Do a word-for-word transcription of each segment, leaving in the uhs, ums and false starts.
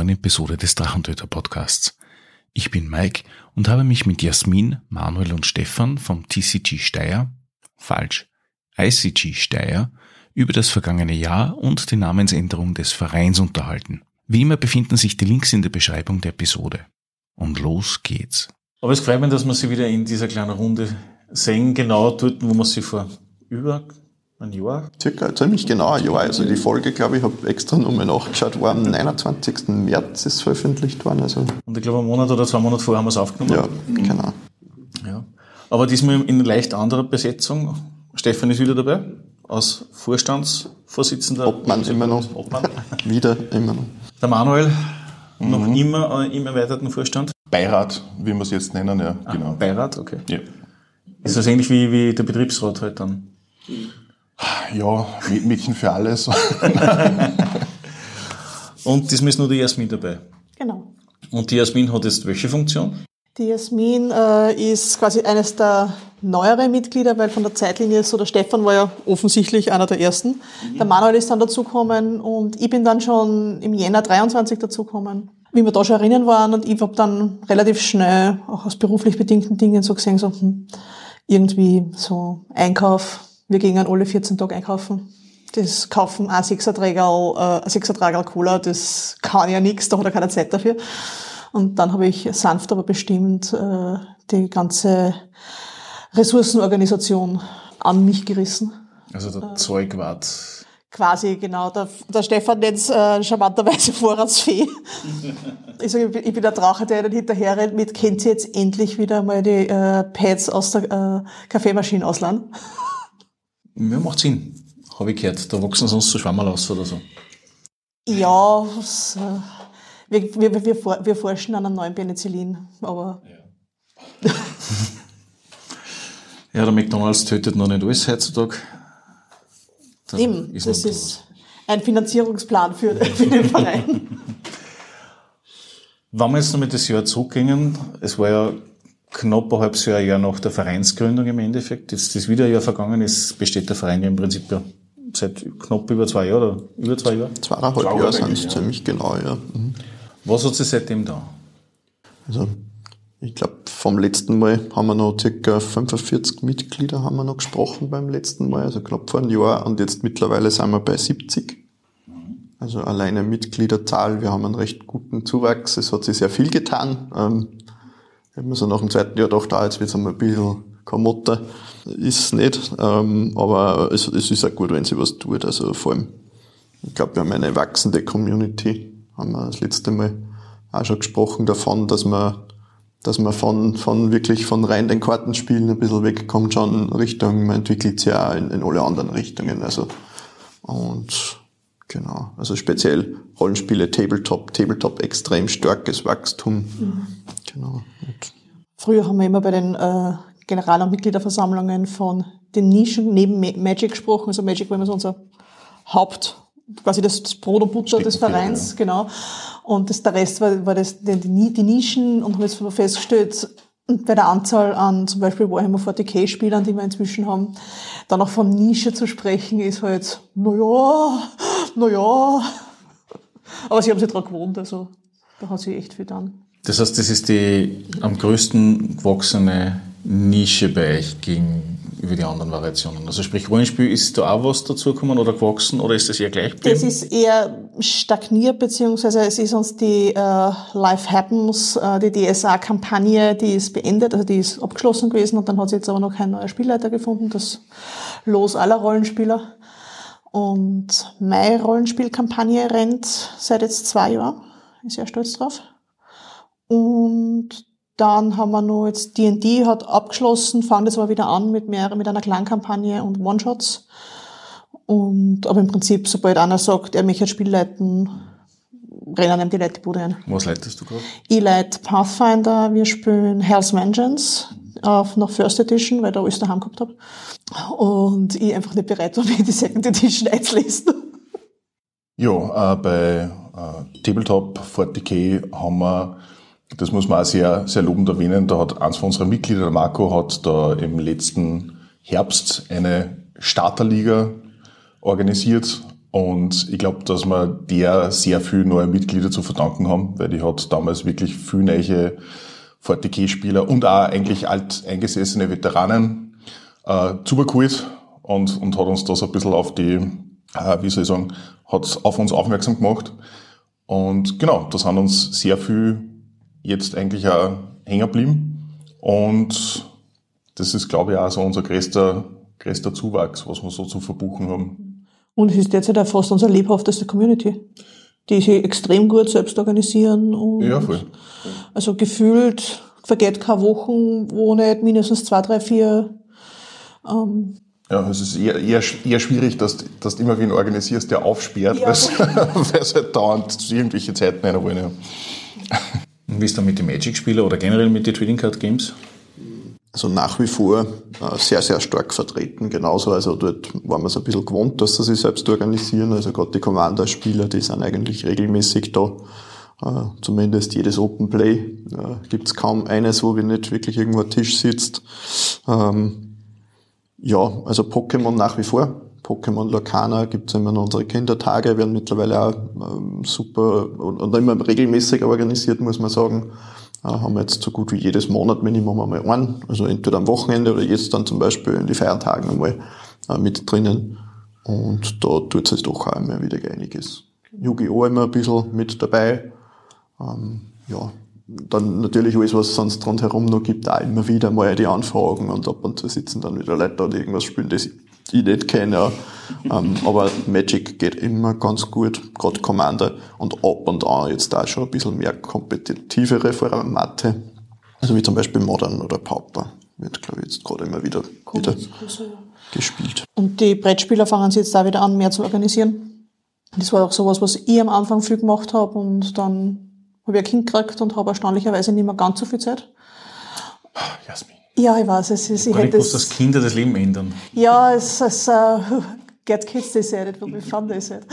neuen Episode des Drachentöter Podcasts. Ich bin Mike und habe mich mit Jasmin, Manuel und Stefan vom T C G Steyr, falsch, I C G Steyr, über das vergangene Jahr und die Namensänderung des Vereins unterhalten. Wie immer befinden sich die Links in der Beschreibung der Episode. Und los geht's. Aber es freut mich, dass wir sie wieder in dieser kleinen Runde sehen, genau dort, wo wir sie vor über ein Jahr... Circa, ziemlich genau ein Jahr. Also die Folge, glaube ich, habe extra nochmal nachgeschaut, war am neunundzwanzigsten März ist veröffentlicht worden. Also. Und ich glaube, einen Monat oder zwei Monate vorher haben wir es aufgenommen. Ja, genau. Ja. Aber diesmal in leicht anderer Besetzung. Stefan ist wieder dabei, als Vorstandsvorsitzender. Obmann immer noch. Obmann. Wieder immer noch. Der Manuel, mhm. noch immer im erweiterten Vorstand. Beirat, wie wir es jetzt nennen, ja, ah, genau. Beirat, okay. Ja. Ist das ähnlich wie, wie der Betriebsrat halt dann? Ja, Mädchen für alles. Und diesmal ist nur die Jasmin dabei. Genau. Und die Jasmin hat jetzt welche Funktion? Die Jasmin äh, ist quasi eines der neueren Mitglieder, weil von der Zeitlinie so, der Stefan war ja offensichtlich einer der ersten. Mhm. Der Manuel ist dann dazugekommen und ich bin dann schon im Jänner dreiundzwanzig dazugekommen. Wie wir da schon erinnern waren und ich habe dann relativ schnell, auch aus beruflich bedingten Dingen so gesehen, so hm, irgendwie so Einkauf. Wir gehen alle vierzehn Tage einkaufen. Das kaufen ein Sechserträgerl, äh, ein Sechserträgerl Cola, das kann ja nichts, da hat er keine Zeit dafür. Und dann habe ich sanft aber bestimmt äh, die ganze Ressourcenorganisation an mich gerissen. Also der äh, Zeugwart. Quasi, genau. Der, der Stefan nennt es äh, charmanterweise Vorratsfee. Ich sage, ich bin der Drache, der dann hinterher rennt mit, kennt sie jetzt endlich wieder mal die äh, Pads aus der äh, Kaffeemaschine ausleihen? Ja, macht Sinn. Habe ich gehört. Da wachsen sonst so Schwammerl aus oder so. Ja, was, äh, wir, wir, wir, wir forschen an einem neuen Penicillin, aber... Ja. Ja, der McDonald's tötet noch nicht alles heutzutage. Da Eben, ist das ist ein Finanzierungsplan für, für den Verein. Wenn wir jetzt noch mit das Jahr zurückgehen, es war ja knapp ein halbes Jahr, Jahr nach der Vereinsgründung im Endeffekt. Jetzt ist wieder ein Jahr vergangen, ist, besteht der Verein ja im Prinzip ja seit knapp über zwei Jahren oder über zwei Jahren? Zweieinhalb zwei Jahre sind es ziemlich genau, ja. Mhm. Was hat sich seitdem da? Also, ich glaube, vom letzten Mal haben wir noch ca. fünfundvierzig Mitglieder haben wir noch gesprochen beim letzten Mal, also knapp vor einem Jahr, und jetzt mittlerweile sind wir bei siebzig. Also alleine Mitgliederzahl, wir haben einen recht guten Zuwachs, es hat sich sehr viel getan. Ähm, ich habe mir so nach dem zweiten Jahr gedacht, ah, jetzt wird es einmal ein bisschen Kamotte. Ist nicht, ähm, aber es, es ist auch gut, wenn sie was tut. Also vor allem, ich glaube, wir haben eine wachsende Community. Haben wir das letzte Mal auch schon gesprochen davon, dass man, dass man von, von wirklich von rein den Kartenspielen ein bisschen wegkommt, schon Richtung, man entwickelt sich ja in, in alle anderen Richtungen. Also, und, genau, also speziell Rollenspiele, Tabletop, Tabletop extrem starkes Wachstum. Mhm. Genau. Und früher haben wir immer bei den äh, General- und Mitgliederversammlungen von den Nischen neben Magic gesprochen. Also Magic war immer so unser Haupt, quasi das Brot und Butter des Vereins, ja. Genau. Und das, der Rest war, war das, die, die Nischen, und haben jetzt festgestellt, bei der Anzahl an zum Beispiel Warhammer forty K Spielern, die wir inzwischen haben, dann auch von Nische zu sprechen, ist halt, na ja, na ja. Aber sie haben sich daran gewohnt, also da hat sich echt viel getan. Das heißt, das ist die am größten gewachsene Nische bei euch gegenüber die anderen Variationen. Also sprich, Rollenspiel, ist da auch was dazugekommen oder gewachsen, oder ist das eher gleich geblieben? Das ist eher stagniert, beziehungsweise es ist uns die äh, Life Happens, äh, die D S A-Kampagne, die ist beendet, also die ist abgeschlossen gewesen, und dann hat sich jetzt aber noch kein neuer Spielleiter gefunden, das Los aller Rollenspieler. Und meine Rollenspielkampagne rennt seit jetzt zwei Jahren, bin sehr stolz drauf. Und dann haben wir noch jetzt D und D hat abgeschlossen, fangen jetzt aber wieder an mit mehreren, mit einer Clan-Kampagne und One-Shots. Und, aber im Prinzip, sobald einer sagt, er möchte ein Spiel leiten, rennen ihm die Leute die Bude ein. Was leitest du gerade? Ich leite Pathfinder, wir spielen Hell's Vengeance auf nach First Edition, weil ich da alles daheim gehabt habe. Und ich einfach nicht bereit war, mir die Second Edition einzulesen. Ja, äh, bei äh, Tabletop forty K haben wir, das muss man auch sehr, sehr lobend erwähnen, da hat eins von unseren Mitgliedern, der Marco, hat da im letzten Herbst eine Starterliga organisiert Und ich glaube, dass wir der sehr viel neue Mitglieder zu verdanken haben, weil die hat damals wirklich viel neue forty K-Spieler und auch eigentlich alteingesessene Veteranen äh, zugeholt und, und hat uns da so ein bisschen auf die, äh, wie soll ich sagen, hat auf uns aufmerksam gemacht. Und genau, da sind uns sehr viel jetzt eigentlich auch hängen geblieben. Und das ist, glaube ich, auch so unser größter, größter Zuwachs, was wir so zu verbuchen haben. Und es ist derzeit auch fast unsere lebhafteste Community, die sich extrem gut selbst organisieren. Und Ja, voll. Also gefühlt vergeht keine Wochen, wo nicht mindestens zwei, drei, vier. Ähm, Ja, es ist eher, eher, eher schwierig, dass, dass du immer wen organisierst, der aufsperrt, ja, weil es halt dauernd irgendwelche Zeiten einer wollen. Ja. Und wie ist dann mit den Magic-Spielern oder generell mit den Trading Card Games? Also nach wie vor äh, sehr, sehr stark vertreten. Genauso, also dort waren wir es ein bisschen gewohnt, dass sie sich selbst organisieren. Also gerade die Commander-Spieler, die sind eigentlich regelmäßig da. Äh, zumindest jedes Open Play. Äh, gibt es kaum eines, wo wir nicht wirklich irgendwo am Tisch sitzt. Ähm, ja, also Pokémon nach wie vor. Pokémon Lorcana gibt es immer noch unsere Kindertage, werden mittlerweile auch ähm, super und, und immer regelmäßig organisiert, muss man sagen. Äh, haben wir jetzt so gut wie jedes Monat Minimum einmal einen, also entweder am Wochenende oder jetzt dann zum Beispiel in die Feiertagen einmal äh, mit drinnen. Und da tut es doch auch immer wieder einiges. Yu-Gi-Oh! Immer ein bisschen mit dabei. Ähm, ja, dann natürlich alles, was es sonst rundherum noch gibt, auch immer wieder mal die Anfragen und ab und zu sitzen dann wieder Leute da, die irgendwas spielen, das ich nicht kenne. Ja. ähm, aber Magic geht immer ganz gut, gerade Commander und ab und an jetzt da schon ein bisschen mehr kompetitivere Formate, also wie zum Beispiel Modern oder Pauper, wird glaube ich jetzt gerade immer wieder, wieder gespielt. Und die Brettspieler fangen sich jetzt da wieder an, mehr zu organisieren. Das war auch sowas, was ich am Anfang viel gemacht habe und dann habe ich ein Kind gekriegt und habe erstaunlicherweise nicht mehr ganz so viel Zeit. Jasmin. Ja, ich weiß, es ist, ich Gar nicht hätte gewusst, dass Kinder das Leben ändern. Ja, es ist, uh, get kids decided, will be fun decided.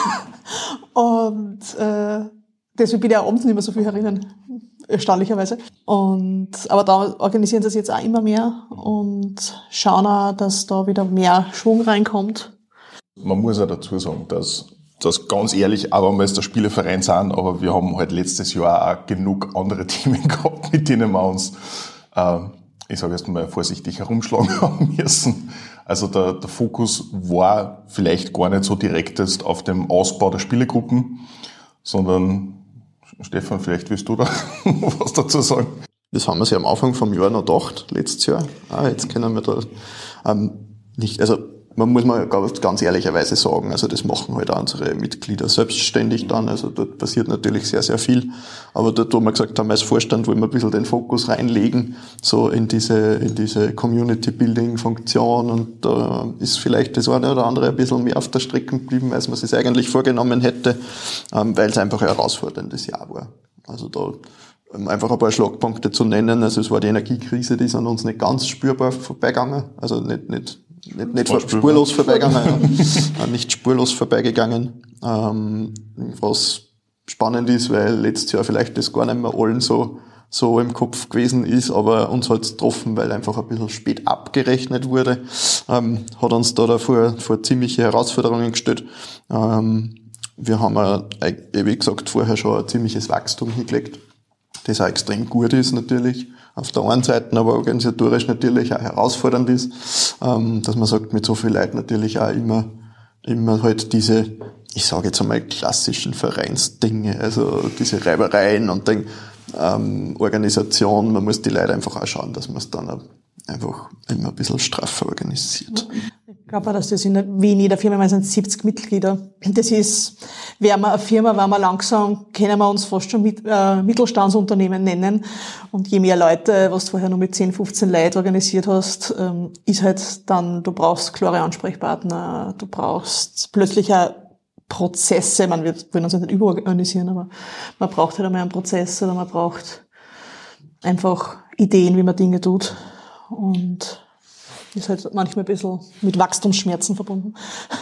Und, äh, deswegen bin ich auch abends nicht mehr so viel herinnen. Erstaunlicherweise. Und, aber da organisieren sie es jetzt auch immer mehr und schauen auch, dass da wieder mehr Schwung reinkommt. Man muss auch dazu sagen, dass, dass ganz ehrlich, auch wenn wir jetzt der Spieleverein sind, aber wir haben halt letztes Jahr auch genug andere Themen gehabt, mit denen wir uns, äh, ich sage jetzt mal vorsichtig, herumschlagen haben müssen. Also der, der Fokus war vielleicht gar nicht so direkt jetzt auf dem Ausbau der Spielegruppen, sondern, Stefan, vielleicht willst du da was dazu sagen? Das haben wir sich am Anfang vom Jahr noch gedacht, letztes Jahr. Ah, jetzt können wir da ähm, nicht, also man muss mal ganz, ganz ehrlicherweise sagen, also das machen halt auch unsere Mitglieder selbstständig dann, also dort passiert natürlich sehr, sehr viel, aber dort, wo wir gesagt haben, als Vorstand wollen wir ein bisschen den Fokus reinlegen, so in diese, in diese Community-Building-Funktion und da äh, ist vielleicht das eine oder andere ein bisschen mehr auf der Strecke geblieben, als man es sich eigentlich vorgenommen hätte, ähm, weil es einfach ein herausforderndes Jahr war. Also da um einfach ein paar Schlagpunkte zu nennen, also es war die Energiekrise, die ist an uns nicht ganz spürbar vorbeigegangen, also nicht, nicht Nicht, nicht spurlos vorbeigegangen, ja. Nicht spurlos vorbeigegangen, ähm, was spannend ist, weil letztes Jahr vielleicht das gar nicht mehr allen so, so im Kopf gewesen ist, aber uns hat's getroffen, weil einfach ein bisschen spät abgerechnet wurde, ähm, hat uns da davor, vor ziemliche Herausforderungen gestellt. Ähm, wir haben, äh, wie gesagt, vorher schon ein ziemliches Wachstum hingelegt, das auch extrem gut ist natürlich. Auf der einen Seite aber organisatorisch natürlich auch herausfordernd ist, ähm, dass man sagt, mit so viel Leuten natürlich auch immer, immer halt diese, ich sage jetzt einmal klassischen Vereinsdinge, also diese Reibereien und dann ähm, Organisation, man muss die Leute einfach auch schauen, dass man es dann einfach immer ein bisschen straffer organisiert. Ich glaube auch, dass das in, wie in jeder Firma, wir sind siebzig Mitglieder. Das ist, wären wir eine Firma, wären wir langsam, können wir uns fast schon mit, äh, Mittelstandsunternehmen nennen. Und je mehr Leute, was du vorher nur mit zehn, fünfzehn Leuten organisiert hast, ähm, ist halt dann, du brauchst klare Ansprechpartner, du brauchst plötzlich auch Prozesse, man wird, wollen uns nicht überorganisieren, aber man braucht halt einmal einen Prozess oder man braucht einfach Ideen, wie man Dinge tut. Und ist halt manchmal ein bisschen mit Wachstumsschmerzen verbunden.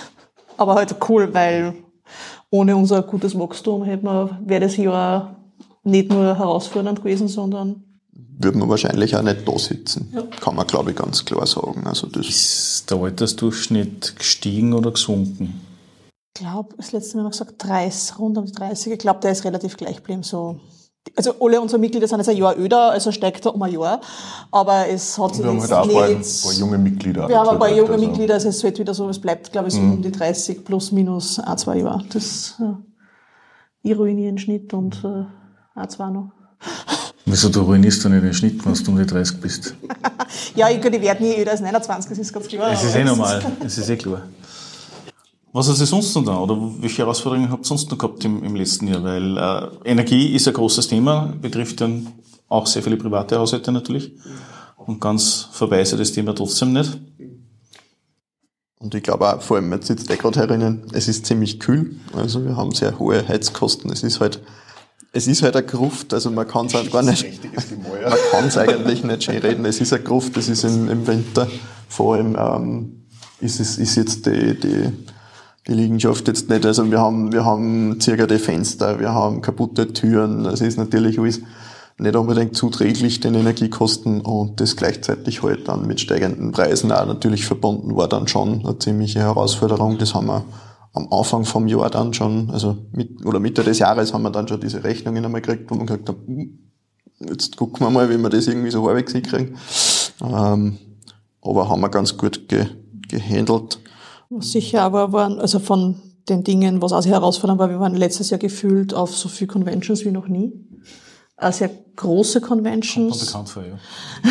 Aber halt cool, weil ohne unser gutes Wachstum hätte man, wäre das Jahr nicht nur herausfordernd gewesen, sondern würde man wahrscheinlich auch nicht da sitzen. Ja. Kann man, glaube ich, ganz klar sagen. Also das ist der Altersdurchschnitt gestiegen oder gesunken? Ich glaube, das letzte Mal haben wir gesagt, dreißig, rund um die dreißig. Ich glaube, der ist relativ gleich geblieben. So. Also alle unsere Mitglieder sind jetzt ein Jahr älter, also steigt er um ein Jahr. Aber es hat sich wir haben jetzt halt auch ein nicht... paar junge Mitglieder. Wir haben ein paar junge also. Mitglieder, also es wird wieder so, es bleibt, glaube ich, so Mhm. um die dreißig plus minus ein, zwei Jahre. Das ja, ich ruiniere den Schnitt und äh, ein, zwei noch. Wieso, du ruinierst du nicht den Schnitt, wenn du um die dreißig bist? Ja, ich, ich werde nie älter als neunundzwanzig, das ist ganz klar. Es ist eh normal, es ist eh klar. Was hast du sonst noch da? Oder welche Herausforderungen habt ihr sonst noch gehabt im, im letzten Jahr? Weil äh, Energie ist ein großes Thema, betrifft dann auch sehr viele private Haushalte natürlich. Und ganz vorbei ist ja das Thema trotzdem nicht. Und ich glaube auch, vor allem, jetzt sitzt eh gerade herinnen, es ist ziemlich kühl, also wir haben sehr hohe Heizkosten. Es ist halt, es ist halt eine Gruft, also man kann es halt gar nicht, man kann es eigentlich nicht schön reden. Es ist eine Gruft, es ist im, im Winter, vor allem, ähm, ist es, ist jetzt die, die, die Liegenschaft jetzt nicht, also wir haben, wir haben circa die Fenster, wir haben kaputte Türen, es ist natürlich alles nicht unbedingt zuträglich den Energiekosten und das gleichzeitig halt dann mit steigenden Preisen auch natürlich verbunden war dann schon eine ziemliche Herausforderung. Das haben wir am Anfang vom Jahr dann schon, also mit, oder Mitte des Jahres haben wir dann schon diese Rechnungen einmal gekriegt, wo wir gesagt haben, jetzt gucken wir mal, wie wir das irgendwie so halbwegs hinkriegen. Ähm, aber haben wir ganz gut ge, gehandelt. Was sicher aber waren, also von den Dingen, was auch sehr herausfordernd war, wir waren letztes Jahr gefühlt auf so viel Conventions wie noch nie. Äh, sehr große Conventions. Kommt bekannt vor, ja.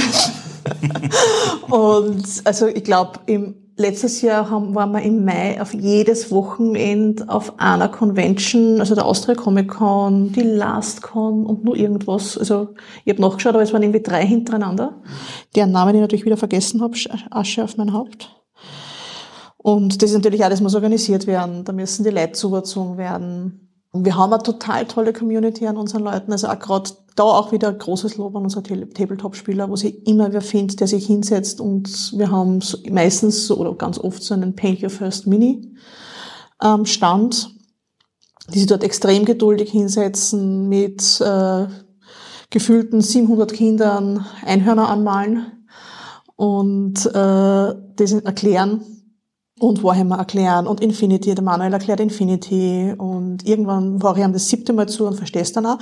Und also ich glaube, im letztes Jahr haben, waren wir im Mai auf jedes Wochenende auf einer Convention, also der Austria Comic Con, die LastCon und nur irgendwas. Also ich habe nachgeschaut, aber es waren irgendwie drei hintereinander, deren Namen ich natürlich wieder vergessen habe, Asche auf mein Haupt. Und das ist natürlich auch, das muss organisiert werden, da müssen die Leute zugezogen werden. Und wir haben eine total tolle Community an unseren Leuten, also auch gerade da auch wieder großes Lob an unsere Tabletop-Spieler, wo sich immer wer findet, der sich hinsetzt, und wir haben so meistens so, oder ganz oft so einen Paint Your First Mini ähm, Stand, die sich dort extrem geduldig hinsetzen, mit äh, gefühlten siebenhundert Kindern Einhörner anmalen und äh, das erklären. Und Warhammer erklären und Infinity, der Manuel erklärt Infinity und irgendwann war ich am das siebte Mal zu und verstehst dann auch.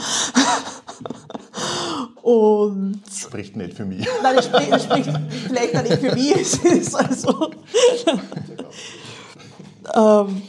Und Spricht nicht für mich. nein, das spricht, das spricht vielleicht auch nicht für mich. Es ist also ähm,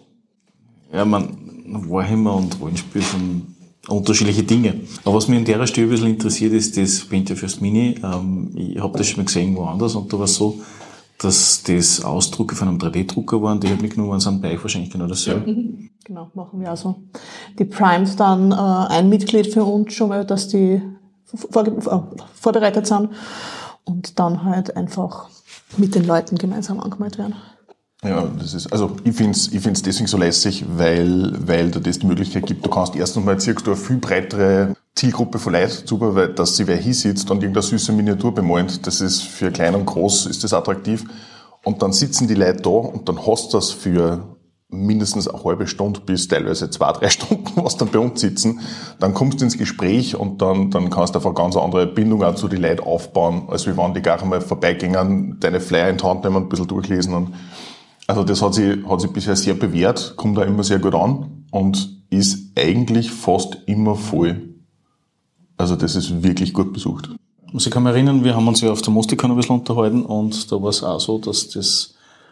Ja, man, Warhammer und Rollenspiel sind unterschiedliche Dinge. Aber was mich an der Stelle ein bisschen interessiert, ist das Paint Your First Mini. Ähm, ich habe das schon mal gesehen woanders und da war es so, dass das Ausdrucke von einem drei D-Drucker waren, die halt mitgenommen sind, bei euch wahrscheinlich genau dasselbe. mhm. Genau, machen wir also. Die primet dann äh, ein Mitglied für uns schon mal, dass die vor, vor, vorbereitet sind und dann halt einfach mit den Leuten gemeinsam angemalt werden. Ja, das ist, also ich find's, ich find's deswegen so lässig, weil, weil da das die Möglichkeit gibt, du kannst erstens mal ziehst du eine viel breitere Zielgruppe von Leuten super, weil, dass sie wer hinsitzt und irgendeine süße Miniatur bemalt, das ist für klein und groß, ist das attraktiv. Und dann sitzen die Leute da und dann hast du das für mindestens eine halbe Stunde bis teilweise zwei, drei Stunden, was dann bei uns sitzen. Dann kommst du ins Gespräch und dann, dann kannst du einfach eine ganz andere Bindung auch zu den Leuten aufbauen, als wie wenn die gar einmal vorbeigingen, deine Flyer in die Hand nehmen und ein bisschen durchlesen. Und also das hat sich, hat sich bisher sehr bewährt, kommt da immer sehr gut an und ist eigentlich fast immer voll. Also das ist wirklich gut besucht. Also ich kann mich erinnern, wir haben uns ja auf der Mostikon ein bisschen unterhalten und da war es auch so, dass das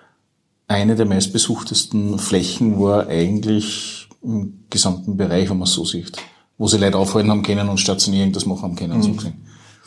eine der meistbesuchtesten Flächen war eigentlich im gesamten Bereich, wenn man es so sieht. Wo sie Leute aufhalten haben können und stationieren das machen haben können. Mhm. So gesehen.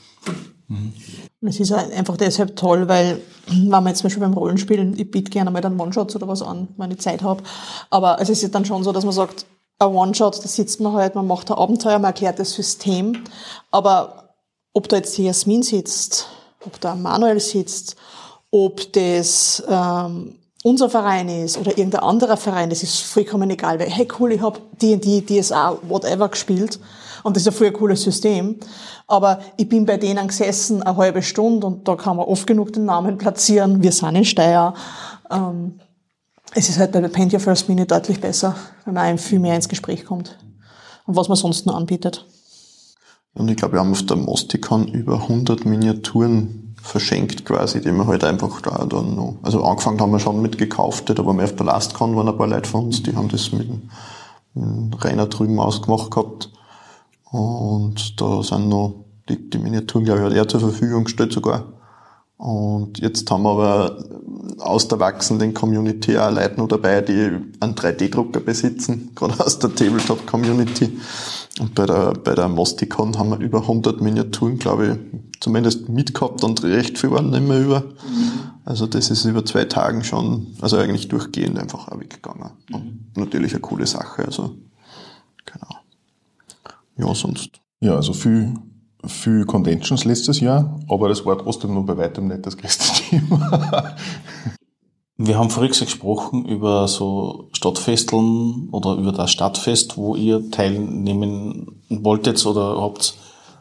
Mhm. Es ist einfach deshalb toll, weil, wenn man jetzt zum Beispiel beim Rollenspielen, ich biete gerne mal dann One-Shots oder was an, wenn ich Zeit habe. Aber es ist dann schon so, dass man sagt, ein One-Shot, da sitzt man halt, man macht ein Abenteuer, man erklärt das System. Aber ob da jetzt die Jasmin sitzt, ob da Manuel sitzt, ob das ähm, unser Verein ist oder irgendein anderer Verein, das ist vollkommen egal. Weil, hey cool, ich habe D und D, D S A, whatever gespielt und das ist ein voll cooles System. Aber ich bin bei denen gesessen eine halbe Stunde und da kann man oft genug den Namen platzieren. Wir sind in Steyr. Ähm, es ist halt bei Paint Your First Mini deutlich besser, wenn man einem viel mehr ins Gespräch kommt. Und was man sonst noch anbietet. Und ich glaube, wir haben auf der Mostikon über hundert Miniaturen verschenkt quasi, die wir halt einfach da dann noch, also angefangen haben wir schon mit gekauft, da waren wir auf der LastCon, waren ein paar Leute von uns, die haben das mit dem, mit dem Rainer drüben ausgemacht gehabt. Und da sind noch die, die Miniaturen, glaube ich, hat er zur Verfügung gestellt sogar. Und jetzt haben wir aber aus der wachsenden Community auch Leute noch dabei, die einen drei D Drucker besitzen, gerade aus der Tabletop-Community. Und bei der, bei der Mosticon haben wir über hundert Miniaturen, glaube ich, zumindest mitgehabt und recht viel waren nicht mehr über. Also das ist über zwei Tagen schon, also eigentlich durchgehend einfach auch weggegangen. Und natürlich eine coole Sache, also genau. Ja, sonst. Ja, also viel, viel Conventions letztes Jahr, aber das war trotzdem noch bei weitem nicht das größte Thema. Wir haben vorhin gesprochen über so Stadtfesteln oder über das Stadtfest, wo ihr teilnehmen wolltet oder habt.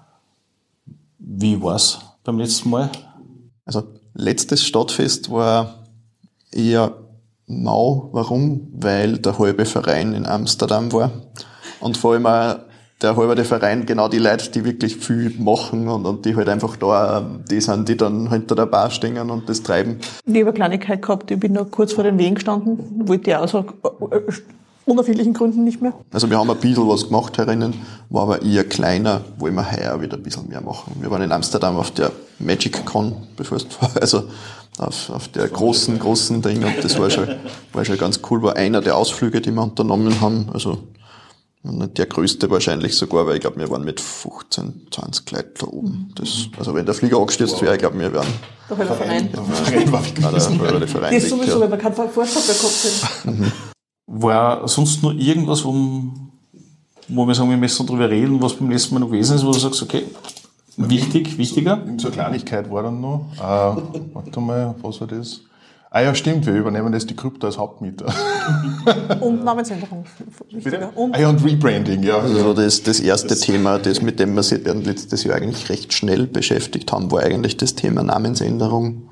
Wie war's beim letzten Mal? Also letztes Stadtfest war eher mau. Warum? Weil der halbe Verein in Amsterdam war und vor allem auch der halbe Verein genau die Leute, die wirklich viel machen und, und die halt einfach da, die sind, die dann hinter der Bar stehen und das treiben. Ich habe eine Kleinigkeit gehabt, ich bin noch kurz vor den Wehen gestanden, wollte ja auch so unerfindlichen Gründen nicht mehr. Also wir haben ein bisschen was gemacht herinnen, war aber eher kleiner, wollen wir heuer wieder ein bisschen mehr machen. Wir waren in Amsterdam auf der Magic Con, bevor es war, also auf, auf der großen, großen Ding und das war schon, war schon ganz cool, war einer der Ausflüge, die wir unternommen haben, also nicht der größte wahrscheinlich sogar, weil ich glaube, wir waren mit fünfzehn, zwanzig Leuten da oben. Das, also wenn der Flieger angestürzt wäre, ich glaube, wir wären... Der halbe Verein. Der Verein war weg. Ah, der Verein das weg, sowieso, ja. weil wir keinen Fahrzeug bekommen sind. War sonst noch irgendwas, wo, wo wir sagen, wir müssen drüber reden, was beim letzten Mal noch gewesen ist, wo du sagst, okay, wichtig, wichtiger? So eine Kleinigkeit war dann noch. Äh, warte mal, was war das? Ah ja, stimmt, wir übernehmen das die Krypto als Hauptmieter. Und Namensänderung. Und Ah ja, und Rebranding, ja. Also das, das erste das Thema, das mit dem wir sich letztes Jahr eigentlich recht schnell beschäftigt haben, war eigentlich das Thema Namensänderung.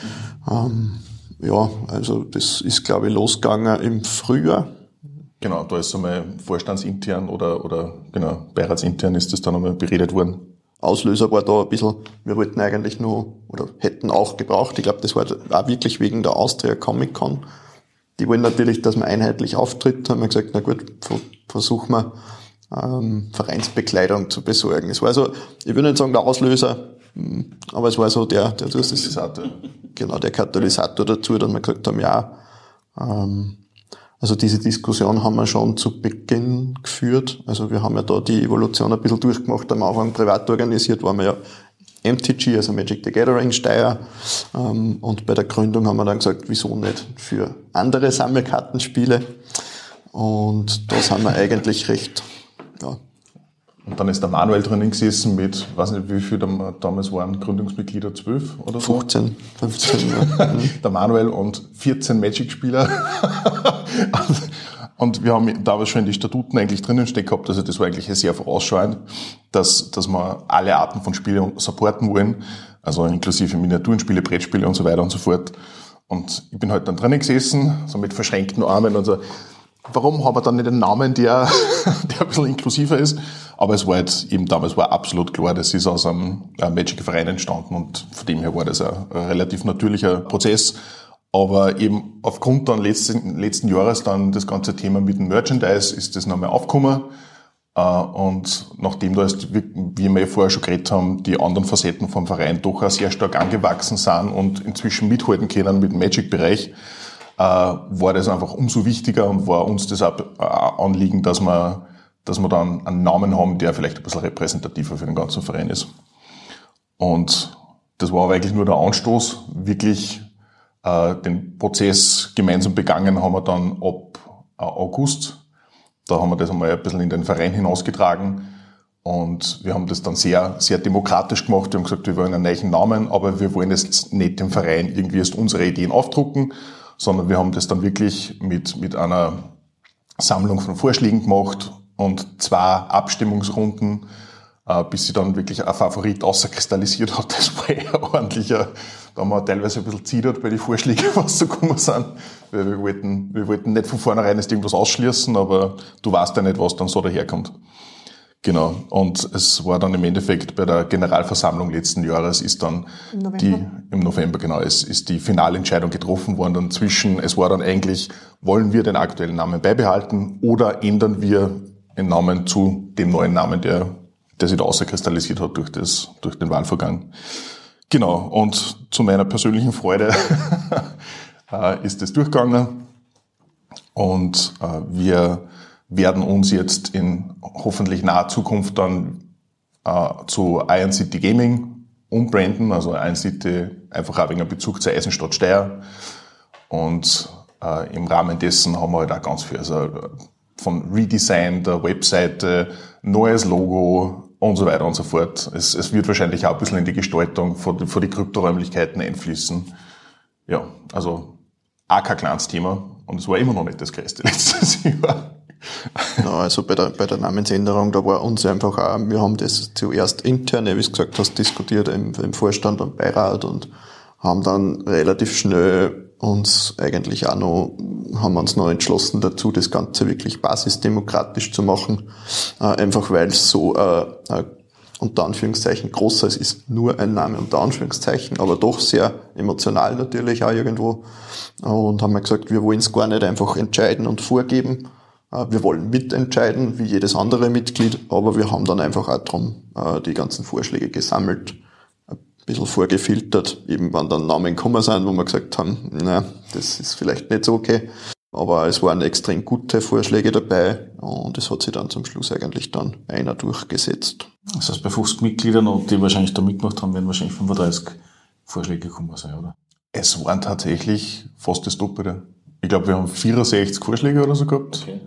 Ähm, ja, also das ist, glaube ich, losgegangen im Frühjahr. Genau, da ist einmal vorstandsintern oder, oder genau, beiratsintern ist das dann einmal beredet worden. Auslöser war da ein bisschen, wir wollten eigentlich nur, oder hätten auch gebraucht, ich glaube, das war auch wirklich wegen der Austria Comic Con. Die wollen natürlich, dass man einheitlich auftritt, haben wir gesagt, na gut, versuchen wir, ähm, Vereinsbekleidung zu besorgen. Es war so, ich würde nicht sagen der Auslöser, aber es war so der, der, das ist, genau, der Katalysator dazu, dass wir gesagt haben, ja, ähm, also diese Diskussion haben wir schon zu Beginn geführt. Also wir haben ja da die Evolution ein bisschen durchgemacht, am Anfang privat organisiert, waren wir ja M T G, also Magic the Gathering Steyr. Und bei der Gründung haben wir dann gesagt, wieso nicht für andere Sammelkartenspiele. Und da sind wir eigentlich recht, ja. Und dann ist der Manuel drinnen gesessen mit, weiß nicht, wie viele damals waren Gründungsmitglieder, zwölf oder so? fünfzehn, fünfzehn, ja. Der Manuel und vierzehn Magic-Spieler. Und wir haben damals schon die Statuten eigentlich drinnen stehen gehabt, also das war eigentlich sehr vorausschauend, dass, dass wir alle Arten von Spielen supporten wollen, also inklusive Miniaturenspiele, Brettspiele und so weiter und so fort. Und ich bin halt dann drinnen gesessen, so mit verschränkten Armen und so, warum haben wir dann nicht einen Namen, der, der ein bisschen inklusiver ist? Aber es war halt eben damals war absolut klar, das ist aus einem, einem Magic-Verein entstanden und von dem her war das ein, ein relativ natürlicher Prozess. Aber eben aufgrund dann letzten, letzten Jahres dann das ganze Thema mit dem Merchandise ist das nochmal aufgekommen. Und nachdem da ist, wie wir ja vorher schon geredet haben, die anderen Facetten vom Verein doch auch sehr stark angewachsen sind und inzwischen mithalten können mit dem Magic-Bereich, war das einfach umso wichtiger und war uns das auch Anliegen, dass wir, dass wir dann einen Namen haben, der vielleicht ein bisschen repräsentativer für den ganzen Verein ist. Und das war aber eigentlich nur der Anstoß, wirklich äh, den Prozess gemeinsam begangen haben wir dann ab äh, August. Da haben wir das einmal ein bisschen in den Verein hinausgetragen und wir haben das dann sehr, sehr demokratisch gemacht. Wir haben gesagt, wir wollen einen neuen Namen, aber wir wollen jetzt nicht dem Verein irgendwie erst unsere Ideen aufdrucken, sondern wir haben das dann wirklich mit, mit einer Sammlung von Vorschlägen gemacht und zwei Abstimmungsrunden, äh, bis sie dann wirklich ein Favorit außerkristallisiert hat. Das war eher ordentlicher. Da haben wir teilweise ein bisschen zittert bei den Vorschlägen, was so gekommen sind. Weil wir wollten, wir wollten nicht von vornherein jetzt irgendwas ausschließen, aber du weißt ja nicht, was dann so daherkommt. Genau. Und es war dann im Endeffekt bei der Generalversammlung letzten Jahres ist dann Im November. die, im November, genau, es ist die Finalentscheidung getroffen worden dann zwischen, es war dann eigentlich, wollen wir den aktuellen Namen beibehalten oder ändern wir den Namen zu dem neuen Namen, der, der sich da außerkristallisiert hat durch das, durch den Wahlvorgang. Genau. Und zu meiner persönlichen Freude ist es durchgegangen und äh, wir werden uns jetzt in hoffentlich naher Zukunft dann äh, zu Iron City Gaming umbranden, also Iron City einfach auch wegen einem Bezug zur Eisenstadt Steyr. Und äh, im Rahmen dessen haben wir halt auch ganz viel, also von Redesign der Webseite, neues Logo und so weiter und so fort. Es, es wird wahrscheinlich auch ein bisschen in die Gestaltung von, von die Kryptoräumlichkeiten einfließen. Ja, also auch kein kleines Thema und es war immer noch nicht das größte letztes Jahr. Ja, also bei der, bei der Namensänderung, da war uns einfach auch, wir haben das zuerst intern, wie du gesagt hast, diskutiert im, im Vorstand und Beirat und haben dann relativ schnell uns eigentlich auch noch, haben uns noch entschlossen dazu, das Ganze wirklich basisdemokratisch zu machen, äh, einfach weil es so, äh, äh, unter Anführungszeichen großer, es ist nur ein Name unter Anführungszeichen, aber doch sehr emotional natürlich auch irgendwo, und haben wir gesagt, wir wollen es gar nicht einfach entscheiden und vorgeben. Wir wollen mitentscheiden, wie jedes andere Mitglied, aber wir haben dann einfach auch drum äh, die ganzen Vorschläge gesammelt, ein bisschen vorgefiltert, eben wann dann Namen gekommen sind, wo wir gesagt haben, na, das ist vielleicht nicht so okay. Aber es waren extrem gute Vorschläge dabei und es hat sich dann zum Schluss eigentlich dann einer durchgesetzt. Das heißt, bei fünfzig Mitgliedern, die wahrscheinlich da mitgemacht haben, werden wahrscheinlich fünfunddreißig Vorschläge gekommen sein, oder? Es waren tatsächlich fast das Doppelte. Ich glaube, wir haben vierundsechzig Vorschläge oder so gehabt. Okay.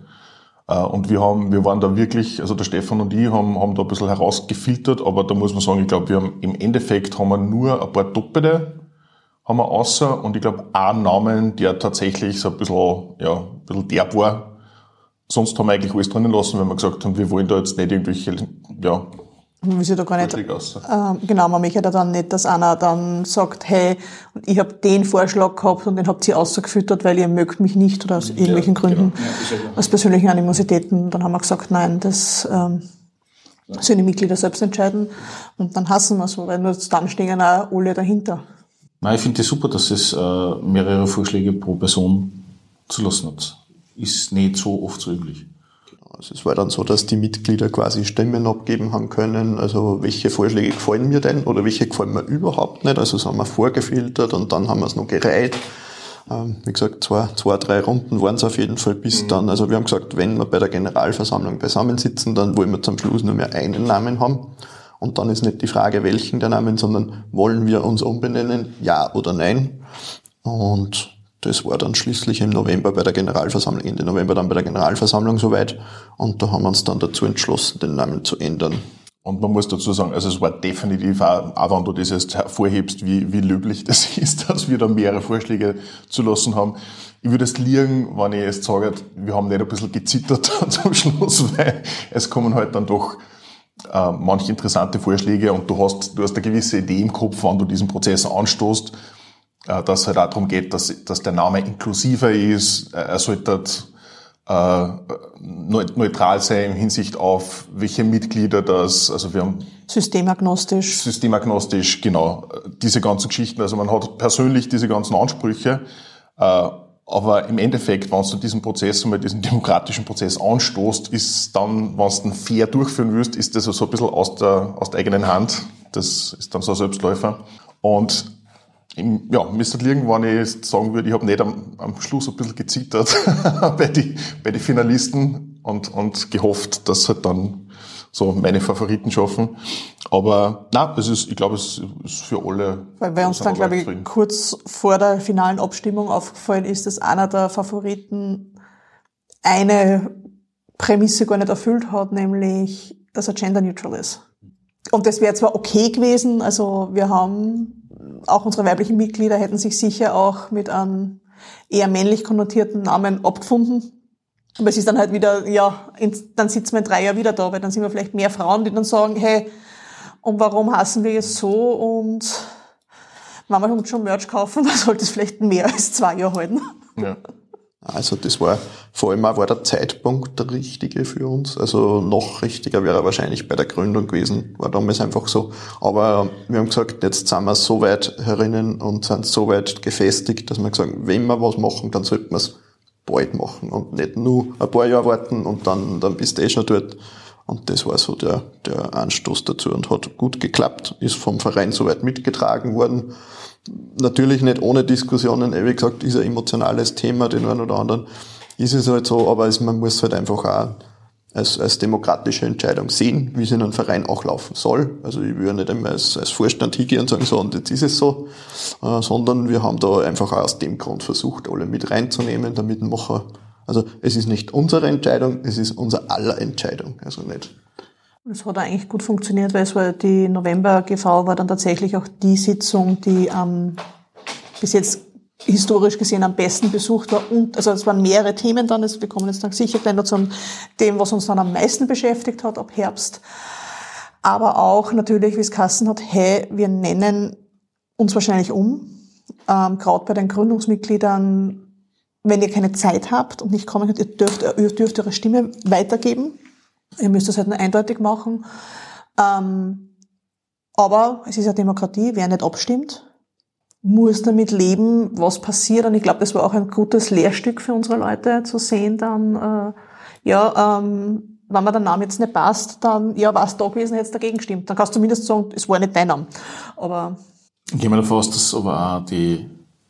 Und wir haben, wir waren da wirklich, also der Stefan und ich haben, haben da ein bisschen herausgefiltert, aber da muss man sagen, ich glaube, wir haben im Endeffekt haben wir nur ein paar Doppelte, haben wir außer, und ich glaube, einen Namen, der tatsächlich so ein bisschen, ja, ein bisschen derb war. Sonst haben wir eigentlich alles drinnen lassen, weil wir gesagt haben, wir wollen da jetzt nicht irgendwelche, ja, Man will sich da gar nicht, Vorschläge außer. äh, genau, man möchte ja dann nicht, dass einer dann sagt, hey, ich habe den Vorschlag gehabt und den habt ihr ausgefüttert, weil ihr mögt mich nicht oder aus irgendwelchen Gründen, genau. Ja, ist ja klar. aus persönlichen Animositäten. Dann haben wir gesagt, nein, das ähm, sollen die Mitglieder selbst entscheiden, und dann hassen wir so, weil nur dann stehen auch alle dahinter. Nein, ich finde es super, dass es äh, mehrere Vorschläge pro Person zulassen hat. Ist nicht so oft so üblich. Also es war dann so, dass die Mitglieder quasi Stimmen abgeben haben können, also welche Vorschläge gefallen mir denn oder welche gefallen mir überhaupt nicht. Also das haben wir vorgefiltert und dann haben wir es noch gereiht. Ähm, wie gesagt, zwei, zwei, drei Runden waren es auf jeden Fall bis dann. Also wir haben gesagt, wenn wir bei der Generalversammlung beisammensitzen, dann wollen wir zum Schluss nur mehr einen Namen haben. Und dann ist nicht die Frage, welchen der Namen, sondern wollen wir uns umbenennen, ja oder nein. Und das war dann schließlich im November bei der Generalversammlung, Ende November dann bei der Generalversammlung soweit. Und da haben wir uns dann dazu entschlossen, den Namen zu ändern. Und man muss dazu sagen, also es war definitiv auch, auch wenn du das jetzt hervorhebst, wie, wie löblich das ist, dass wir da mehrere Vorschläge zulassen haben. Ich würde es liegen, wenn ich jetzt sage, wir haben nicht ein bisschen gezittert zum Schluss, weil es kommen halt dann doch äh, manche interessante Vorschläge und du hast, du hast eine gewisse Idee im Kopf, wann du diesen Prozess anstoßt, äh, dass es halt auch darum geht, dass, dass der Name inklusiver ist, er sollte äh, neutral sein in Hinsicht auf, welche Mitglieder das, also wir haben Systemagnostisch. Systemagnostisch, genau, diese ganzen Geschichten, also man hat persönlich diese ganzen Ansprüche, äh, aber im Endeffekt, wenn du diesen Prozess, mal diesen demokratischen Prozess anstoßt, ist dann, wenn du den fair durchführen willst, ist das so ein bisschen aus der, aus der eigenen Hand. Das ist dann so ein Selbstläufer. Und im, ja, müsste liegen, wenn ich jetzt sagen würde, ich habe nicht am, am Schluss ein bisschen gezittert bei die, bei die Finalisten und, und gehofft, dass halt dann so meine Favoriten schaffen. Aber na, es ist, ich glaube, es ist für alle. Weil bei uns dann, glaube ich, kurz vor der finalen Abstimmung aufgefallen ist, dass einer der Favoriten eine Prämisse gar nicht erfüllt hat, nämlich, dass er genderneutral ist. Und das wäre zwar okay gewesen, also wir haben, auch unsere weiblichen Mitglieder hätten sich sicher auch mit einem eher männlich konnotierten Namen abgefunden. Aber es ist dann halt wieder, ja, dann sitzen wir in drei Jahren wieder da, weil dann sind wir vielleicht mehr Frauen, die dann sagen, hey, und warum hassen wir jetzt so? Und wenn wir uns schon Merch kaufen, dann sollte es vielleicht mehr als zwei Jahre halten. Ja. Also das war, vor allem auch war der Zeitpunkt der richtige für uns. Also noch richtiger wäre er wahrscheinlich bei der Gründung gewesen, war damals einfach so. Aber wir haben gesagt, jetzt sind wir so weit herinnen und sind so weit gefestigt, dass wir gesagt haben, wenn wir was machen, dann sollten wir es bald machen und nicht nur ein paar Jahre warten und dann, dann bist du eh schon dort. Und das war so der, der Anstoß dazu und hat gut geklappt, ist vom Verein soweit mitgetragen worden. Natürlich nicht ohne Diskussionen, wie gesagt, ist ein emotionales Thema, den einen oder anderen ist es halt so, aber es, man muss halt einfach auch als, als demokratische Entscheidung sehen, wie es in einem Verein auch laufen soll. Also ich will ja nicht einmal als, als Vorstand hingehen und sagen, so, und jetzt ist es so, äh, sondern wir haben da einfach auch aus dem Grund versucht, alle mit reinzunehmen, damit machen, also es ist nicht unsere Entscheidung, es ist unser aller Entscheidung, also nicht. Es hat eigentlich gut funktioniert, weil es war die November-G V war dann tatsächlich auch die Sitzung, die ähm, bis jetzt historisch gesehen am besten besucht war. Und also es waren mehrere Themen dann, also wir kommen jetzt dann sicher gleich noch zu dem, was uns dann am meisten beschäftigt hat ab Herbst. Aber auch natürlich, wie es geheißen hat, hey, wir nennen uns wahrscheinlich um. Ähm, gerade bei den Gründungsmitgliedern, wenn ihr keine Zeit habt und nicht kommen könnt, ihr dürft, ihr dürft eure Stimme weitergeben. Ihr müsst das halt nur eindeutig machen. Ähm, aber es ist ja Demokratie, wer nicht abstimmt, muss damit leben, was passiert. Und ich glaube, das war auch ein gutes Lehrstück für unsere Leute, zu sehen dann, äh, ja, ähm, wenn mir der Name jetzt nicht passt, dann, ja, war es da gewesen, hätte es dagegen stimmt. Dann kannst du zumindest sagen, es war nicht dein Name. Aber gehen wir davon aus, dass aber auch die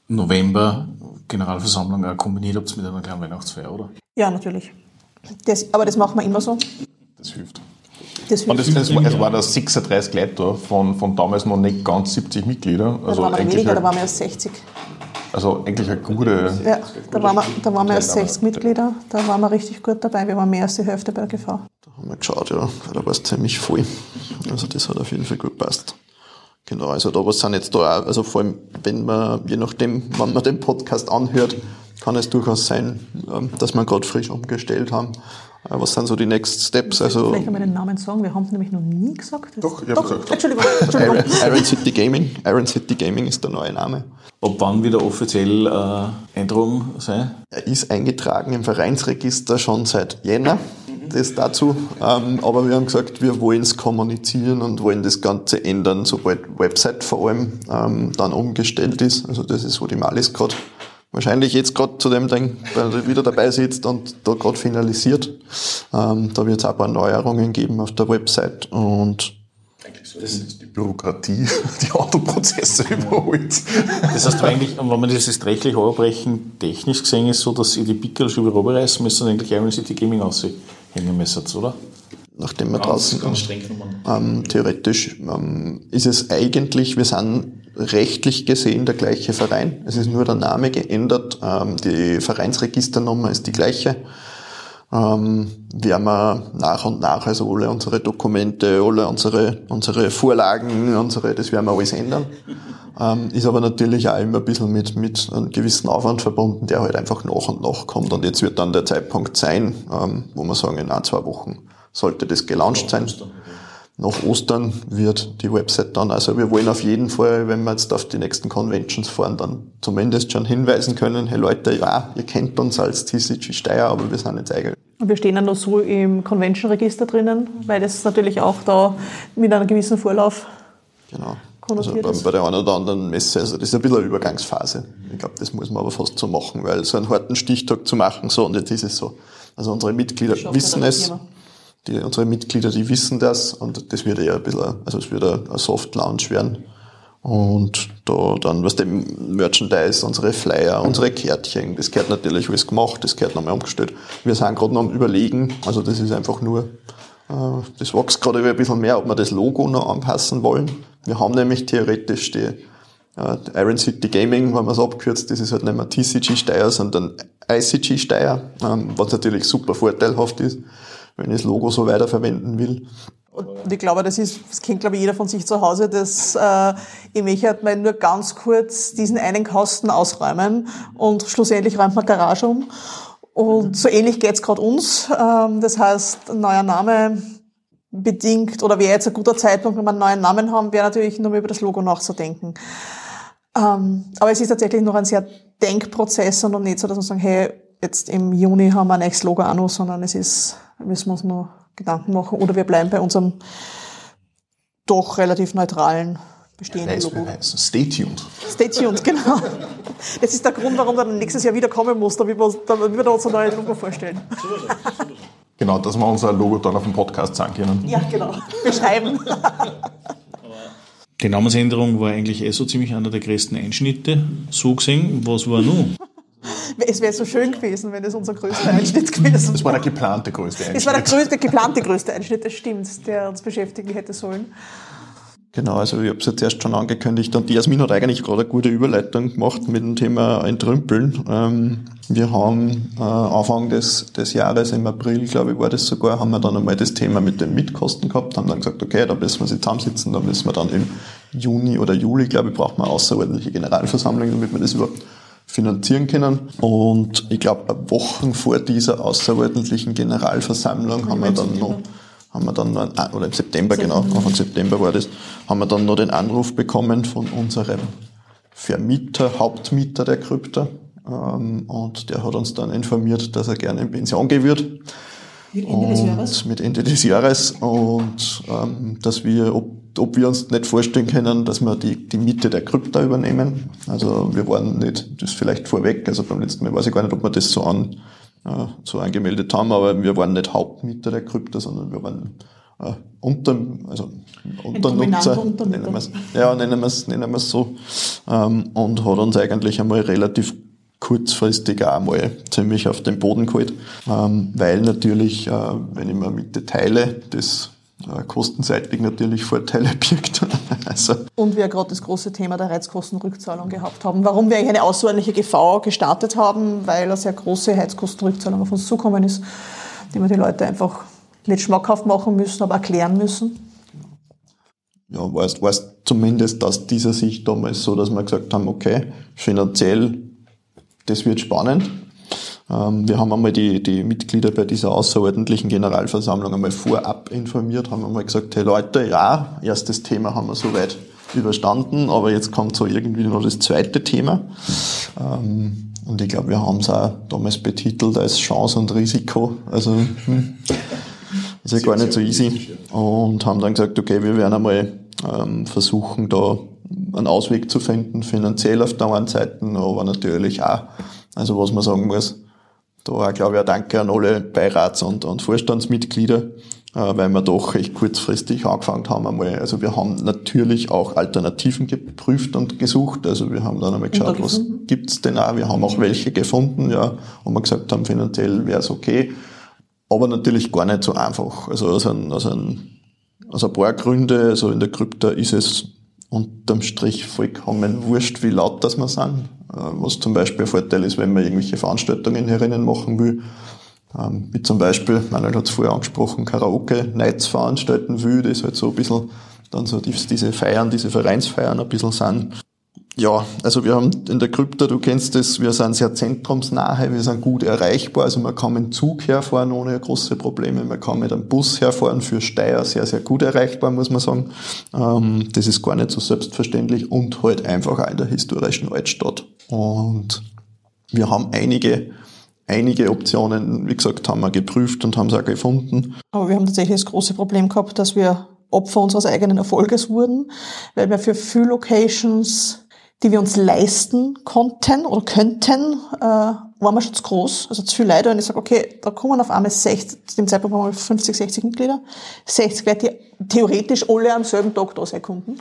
November-Generalversammlung auch kombiniert habt mit einer kleinen Weihnachtsfeier, oder? ja, natürlich. Das, aber das machen wir immer so. Das hilft. Das Und hilft. es, es, war, es waren da sechsunddreißig Leute da, von, von damals noch nicht ganz siebzig Mitglieder. Also Also da waren wir eigentlich weniger, ein, da waren wir erst sechzig. also eigentlich eine gute... Ja, da waren wir, da waren wir erst Teilnahme. sechzig Mitglieder, da waren wir richtig gut dabei. Wir waren mehr als die Hälfte bei der G V. Da haben wir geschaut, ja, weil da war es ziemlich voll. Also das hat auf jeden Fall gut gepasst. Genau, also da was sind jetzt da auch, also vor allem, wenn man, je nachdem, wann man den Podcast anhört, kann es durchaus sein, dass wir gerade frisch umgestellt haben. Was sind so die Next Steps? Also Vielleicht einmal den Namen sagen, wir haben es nämlich noch nie gesagt. Das Doch, ich habe gesagt. Entschuldigung, Entschuldigung. Iron, Iron City Gaming. Iron City Gaming ist der neue Name. Ab wann wieder offiziell äh, Eintragung sein? Er ist eingetragen im Vereinsregister schon seit Jänner. Das dazu. Ähm, aber wir haben gesagt, wir wollen es kommunizieren und wollen das Ganze ändern, sobald Website vor allem ähm, dann umgestellt ist. Also das ist, wo die Malis gerade wahrscheinlich jetzt gerade zu dem Ding, weil er wieder dabei sitzt und da gerade finalisiert. Ähm, da wird es auch ein paar Neuerungen geben auf der Website und Eigentlich so, dass die Bürokratie die Autoprozesse überholt. Das heißt eigentlich, wenn wir das jetzt rechtlich abbrechen, technisch gesehen ist so, dass ihr die Pickel schon wieder runterreißen müsst und eigentlich Iron City Gaming aushängen müsst, oder? nachdem wir draußen ganz streng genommen. ähm, theoretisch ähm, ist es eigentlich, wir sind rechtlich gesehen der gleiche Verein. Es ist nur der Name geändert. Ähm, die Vereinsregisternummer ist die gleiche. Ähm, werden wir nach und nach, also alle unsere Dokumente, alle unsere, unsere Vorlagen, unsere, das werden wir alles ändern. Ähm, ist aber natürlich auch immer ein bisschen mit, mit einem gewissen Aufwand verbunden, der halt einfach nach und nach kommt. Und jetzt wird dann der Zeitpunkt sein, ähm, wo wir sagen, in ein, zwei Wochen sollte das gelauncht sein. Nach Ostern wird die Website dann, also wir wollen auf jeden Fall, wenn wir jetzt auf die nächsten Conventions fahren, dann zumindest schon hinweisen können, hey Leute, ja, ihr kennt uns als T C G Steyr, aber wir sind jetzt eigentlich. Und wir stehen dann noch so im Convention-Register drinnen, weil das natürlich auch da mit einem gewissen Vorlauf Genau. konnotiert Also ist. bei, bei der einen oder anderen Messe, also das ist ein bisschen eine Übergangsphase. Ich glaube, das muss man aber fast so machen, weil so einen harten Stichtag zu machen, so und jetzt ist es so. Also unsere Mitglieder Schafft wissen ja es. jeder. Die, unsere Mitglieder, die wissen das und das wird eher ein bisschen, also es wird ein, ein Soft-Launch werden. Und da dann, was dem Merchandise, unsere Flyer, unsere Kärtchen, das gehört natürlich alles gemacht, das gehört nochmal umgestellt. Wir sind gerade noch am Überlegen, also das ist einfach nur, äh, das wächst gerade ein bisschen mehr, ob wir das Logo noch anpassen wollen. Wir haben nämlich theoretisch die äh, Iron City Gaming, wenn man es abkürzt, das ist halt nicht mehr T C G Steyr, sondern I C G Steyr, ähm, was natürlich super vorteilhaft ist, wenn ich das Logo so weiterverwenden will. Und ich glaube, das ist, das kennt, glaube ich, jeder von sich zu Hause, dass äh, ich möchte halt mal nur ganz kurz diesen einen Kasten ausräumen und schlussendlich räumt man Garage um. Und so ähnlich geht's gerade uns. Ähm, das heißt, ein neuer Name bedingt, oder wäre jetzt ein guter Zeitpunkt, wenn wir einen neuen Namen haben, wäre natürlich nur mal über das Logo nachzudenken. Ähm, aber es ist tatsächlich noch ein sehr Denkprozess und noch nicht so, dass man sagen, hey, jetzt im Juni haben wir ein nächstes Logo auch noch, sondern es ist, müssen wir uns noch Gedanken machen. Oder wir bleiben bei unserem doch relativ neutralen bestehenden Weiß, Logo. weiß. Stay tuned. Stay tuned, genau. Das ist der Grund, warum du dann nächstes Jahr wieder kommen musst, damit wir, damit wir uns ein neues Logo vorstellen. Genau, dass wir unser Logo dann auf dem Podcast sagen können. Ja, genau. Beschreiben. Die Namensänderung war eigentlich eh so ziemlich einer der größten Einschnitte. So gesehen, was war nun? Es wäre so schön gewesen, wenn es unser größter Einschnitt gewesen wäre. Das war der geplante größte Einschnitt. Es war der größte, geplante größte Einschnitt, das stimmt, der uns beschäftigen hätte sollen. Genau, also ich habe es jetzt erst schon angekündigt und die Jasmin hat eigentlich gerade eine gute Überleitung gemacht mit dem Thema Entrümpeln. Ähm, wir haben äh, Anfang des, des Jahres, im April, glaube ich, war das sogar, haben wir dann einmal das Thema mit den Mietkosten gehabt, haben dann gesagt, okay, da müssen wir sich zusammensitzen, da müssen wir dann im Juni oder Juli, glaube ich, braucht man eine außerordentliche Generalversammlung, damit wir das überhaupt finanzieren können. Und ich glaube, Wochen vor dieser außerordentlichen Generalversammlung haben wir dann noch haben wir dann, oder im September, genau, Anfang September war das, haben wir dann noch den Anruf bekommen von unserem Vermieter, Hauptmieter der Krypta, ähm, und der hat uns dann informiert, dass er gerne in Pension gehen wird. Mit Ende des Jahres? Mit Ende des Jahres und ähm, dass wir, ob, ob wir uns nicht vorstellen können, dass wir die, die Miete der Krypta übernehmen. Also wir waren nicht, das vielleicht vorweg, also beim letzten Mal weiß ich gar nicht, ob wir das so an äh, so angemeldet haben, aber wir waren nicht Hauptmieter der Krypta, sondern wir waren äh, unter, also Unternutzer, nennen wir es, ja, nennen wir es, nennen wir es so, ähm, und hat uns eigentlich einmal relativ kurzfristig auch einmal ziemlich auf den Boden geholt, ähm, weil natürlich, äh, wenn ich mir Miete teile, das äh, kostenseitig natürlich Vorteile birgt. Also. Und wir gerade das große Thema der Heizkostenrückzahlung gehabt haben. Warum wir eigentlich eine außerordentliche G V gestartet haben, weil eine sehr große Heizkostenrückzahlung auf uns zukommen ist, die wir die Leute einfach nicht schmackhaft machen müssen, aber erklären müssen. Ja, war es, war es zumindest aus dieser Sicht damals so, dass wir gesagt haben, okay, finanziell, das wird spannend. Ähm, wir haben einmal die, die Mitglieder bei dieser außerordentlichen Generalversammlung einmal vorab informiert, haben einmal gesagt, hey Leute, ja, erstes Thema haben wir soweit überstanden, aber jetzt kommt so irgendwie noch das zweite Thema. Ähm, und ich glaube, wir haben es auch damals betitelt als Chance und Risiko. Also, hm, ist ja gar nicht so easy. Und haben dann gesagt, okay, wir werden einmal ähm, versuchen, da einen Ausweg zu finden, finanziell auf der einen Seite, aber natürlich auch, also was man sagen muss, da auch, glaube ich, ein Danke an alle Beirats- und, und Vorstandsmitglieder, äh, weil wir doch recht kurzfristig angefangen haben einmal. Also wir haben natürlich auch Alternativen geprüft und gesucht, also wir haben dann einmal geschaut, was gibt's denn auch, wir haben auch welche gefunden, ja, und wir gesagt haben, finanziell wäre es okay, aber natürlich gar nicht so einfach. Also aus ein, aus ein, aus ein paar Gründe, also in der Krypta ist es unterm Strich vollkommen wurscht, wie laut das wir sind. Was zum Beispiel ein Vorteil ist, wenn man irgendwelche Veranstaltungen herinnen machen will. Wie zum Beispiel, Manuel hat es vorher angesprochen, Karaoke-Nights veranstalten will, das halt so ein bisschen dann so diese Feiern, diese Vereinsfeiern ein bisschen sind. Ja, also wir haben in der Krypta, du kennst das, wir sind sehr zentrumsnahe, wir sind gut erreichbar, also man kann mit dem Zug herfahren ohne große Probleme, man kann mit einem Bus herfahren, für Steyr sehr, sehr gut erreichbar, muss man sagen. Ähm, das ist gar nicht so selbstverständlich und halt einfach auch in der historischen Altstadt. Und wir haben einige, einige Optionen, wie gesagt, haben wir geprüft und haben es auch gefunden. Aber wir haben tatsächlich das große Problem gehabt, dass wir Opfer unseres eigenen Erfolges wurden, weil wir für viele Locations, die wir uns leisten konnten oder könnten, äh, waren wir schon zu groß, also zu viele Leute. Und ich sage, okay, da kommen auf einmal sechzig, zu dem Zeitpunkt waren wir fünfzig, sechzig Mitglieder, sechzig Leute, die theoretisch alle am selben Tag da sein konnten.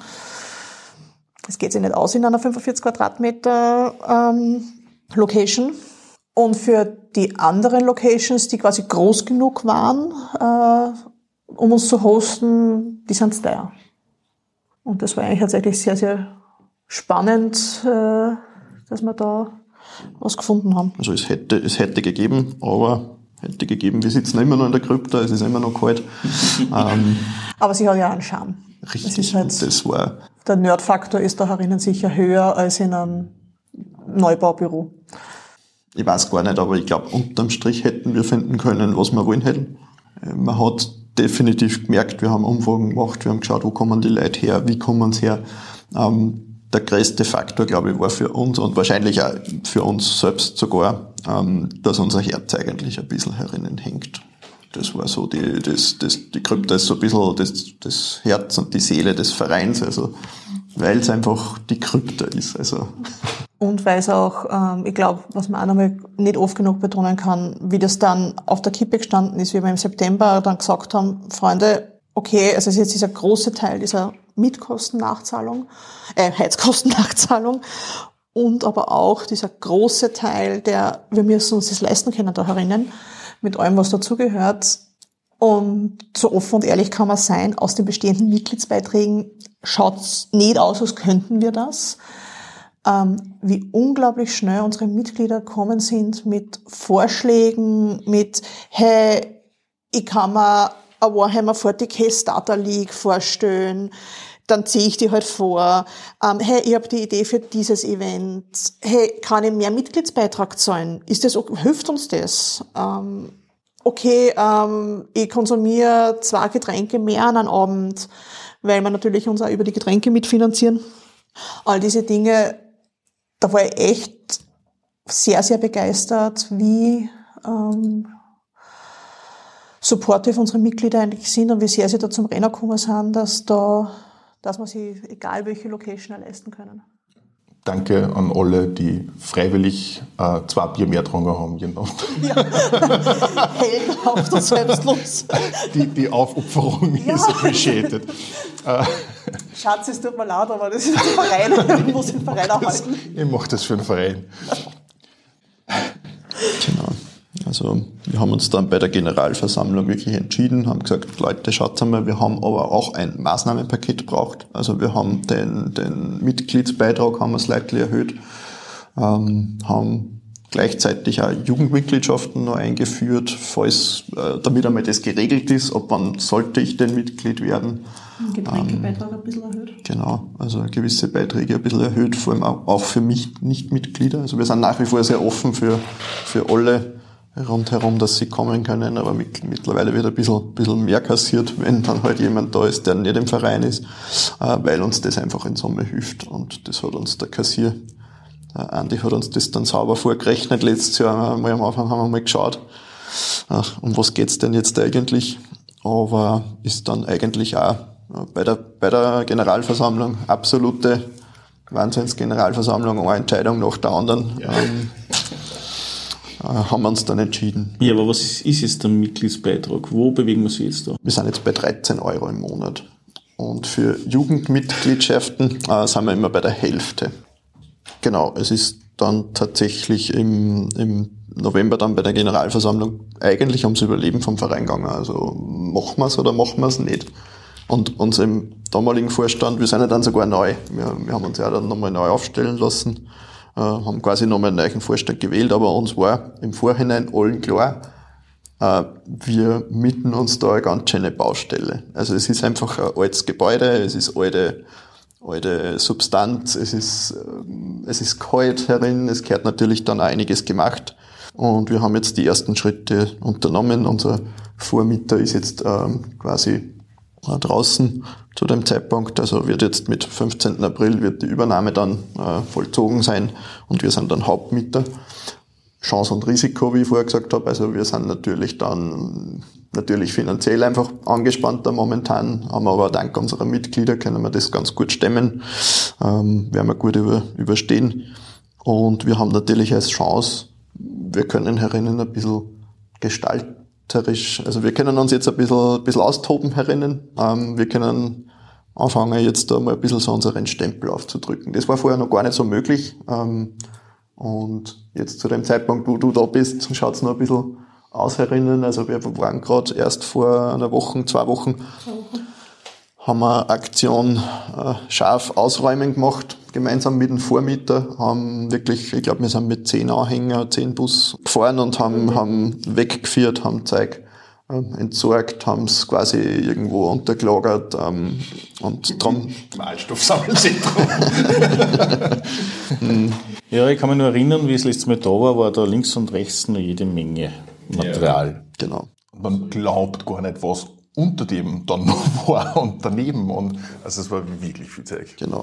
Das geht sich nicht aus in einer fünfundvierzig Quadratmeter ähm, Location. Und für die anderen Locations, die quasi groß genug waren, äh, um uns zu hosten, die sind teuer. Und das war eigentlich tatsächlich sehr, sehr spannend, äh, dass wir da was gefunden haben. Also es hätte, es hätte gegeben, aber hätte gegeben, wir sitzen immer noch in der Krypta, es ist immer noch kalt. ähm, aber sie hat ja einen Charme. Richtig, das ist halt, das war... Der Nerdfaktor ist da herinnen sicher höher als in einem Neubaubüro. Ich weiß gar nicht, aber ich glaube, unterm Strich hätten wir finden können, was wir wollen hätten. Man hat definitiv gemerkt, wir haben Umfragen gemacht, wir haben geschaut, wo kommen die Leute her, wie kommen sie her. Ähm, der größte Faktor, glaube ich, war für uns und wahrscheinlich auch für uns selbst sogar, ähm, dass unser Herz eigentlich ein bisschen herinnen hängt. Das war so die, das, das, die Krypta ist so ein bisschen das, das Herz und die Seele des Vereins, also, weil es einfach die Krypta ist, also. Und weil es auch, ähm, ich glaube, was man auch nochmal nicht oft genug betonen kann, wie das dann auf der Kippe gestanden ist, wie wir im September dann gesagt haben, Freunde, okay, also es ist jetzt dieser große Teil dieser Mietkostennachzahlung, äh, Heizkostennachzahlung und aber auch dieser große Teil, der, wir müssen uns das leisten können da herinnen, mit allem, was dazugehört. Und so offen und ehrlich kann man sein, aus den bestehenden Mitgliedsbeiträgen schaut's nicht aus, als könnten wir das. Ähm, wie unglaublich schnell unsere Mitglieder kommen sind mit Vorschlägen, mit, hey, ich kann mir eine Warhammer forty K Starter League vorstellen, dann ziehe ich die halt vor. Ähm, hey, ich habe die Idee für dieses Event. Hey, kann ich mehr Mitgliedsbeitrag zahlen? Ist das, hilft uns das? Ähm, okay, ähm, ich konsumiere zwei Getränke mehr an einem Abend, weil wir natürlich uns auch über die Getränke mitfinanzieren. All diese Dinge, da war ich echt sehr, sehr begeistert, wie ähm, supportive unsere Mitglieder eigentlich sind und wie sehr sie da zum Rennen gekommen sind, dass da, dass man sie, egal welche Location, leisten können. Danke an alle, die freiwillig äh, zwei Bier mehr getrunken haben jeden Abend. Ja, heldenhaft und selbstlos. Die, die Aufopferung ja. ist appreciated. Schatz, es tut mir leid, aber das ist ein Verein. Ich muss den Verein auch halten. Ich mache das für den Verein. Genau. Also wir haben uns dann bei der Generalversammlung wirklich entschieden, haben gesagt, Leute, schaut einmal, wir haben aber auch ein Maßnahmenpaket gebraucht. Also wir haben den, den Mitgliedsbeitrag haben wir slightly erhöht, ähm, haben gleichzeitig auch Jugendmitgliedschaften noch eingeführt, falls, äh, damit einmal das geregelt ist, ob wann sollte ich denn Mitglied werden. Getränkebeitrag ähm, ein bisschen erhöht. Genau, also gewisse Beiträge ein bisschen erhöht, vor allem auch, auch für mich Nicht-Mitglieder. Also wir sind nach wie vor sehr offen für, für alle rundherum, dass sie kommen können, aber mit, mittlerweile wird ein bisschen, bisschen mehr kassiert, wenn dann halt jemand da ist, der nicht im Verein ist, äh, weil uns das einfach in Summe hilft und das hat uns der Kassier, der Andi hat uns das dann sauber vorgerechnet, letztes Jahr mal am Anfang haben wir mal geschaut, äh, um was geht's denn jetzt eigentlich, aber ist dann eigentlich auch äh, bei der, bei der Generalversammlung absolute Wahnsinns-Generalversammlung, eine Entscheidung nach der anderen, ja. ähm, haben wir uns dann entschieden. Ja, aber was ist, ist jetzt der Mitgliedsbeitrag? Wo bewegen wir uns jetzt da? Wir sind jetzt bei dreizehn Euro im Monat. Und für Jugendmitgliedschaften äh, sind wir immer bei der Hälfte. Genau, es ist dann tatsächlich im, im November dann bei der Generalversammlung eigentlich ums Überleben vom Verein gegangen. Also machen wir es oder machen wir es nicht? Und unserem damaligen Vorstand, wir sind ja dann sogar neu. Wir, wir haben uns ja dann nochmal neu aufstellen lassen. Äh, haben quasi nochmal einen neuen Vorstand gewählt, aber uns war im Vorhinein allen klar, äh, wir mieten uns da eine ganz schöne Baustelle. Also es ist einfach ein altes Gebäude, es ist alte, alte Substanz, es ist, äh, es ist kalt herin, es gehört natürlich dann auch einiges gemacht und wir haben jetzt die ersten Schritte unternommen. Unser Vormieter ist jetzt ähm, quasi draußen zu dem Zeitpunkt, also wird jetzt mit fünfzehnten April wird die Übernahme dann äh, vollzogen sein und wir sind dann Hauptmieter. Chance und Risiko, wie ich vorher gesagt habe, also wir sind natürlich dann natürlich finanziell einfach angespannter momentan, haben aber dank unserer Mitglieder können wir das ganz gut stemmen, ähm, werden wir gut über, überstehen und wir haben natürlich als Chance, wir können herinnen ein bisschen gestalten. Also wir können uns jetzt ein bisschen, ein bisschen austoben herinnen. Ähm, wir können anfangen, jetzt da mal ein bisschen so unseren Stempel aufzudrücken. Das war vorher noch gar nicht so möglich. Ähm, und jetzt zu dem Zeitpunkt, wo du da bist, schaut es noch ein bisschen aus herinnen. Also wir waren gerade erst vor einer Woche, zwei Wochen, haben wir Aktion äh, scharf ausräumen gemacht, gemeinsam mit dem Vormieter, haben wirklich, ich glaube, wir sind mit zehn Anhänger, zehn Bus gefahren und haben, mhm. haben weggeführt, haben Zeug äh, entsorgt, haben es quasi irgendwo untergelagert ähm, und drum... Malstoffsammelzentrum. Ja, ich kann mich nur erinnern, wie es letztes Mal da war, war da links und rechts noch jede Menge Material. Ja, genau. Man glaubt gar nicht, was unter dem dann noch war und daneben und also es war wirklich viel Zeug. Genau.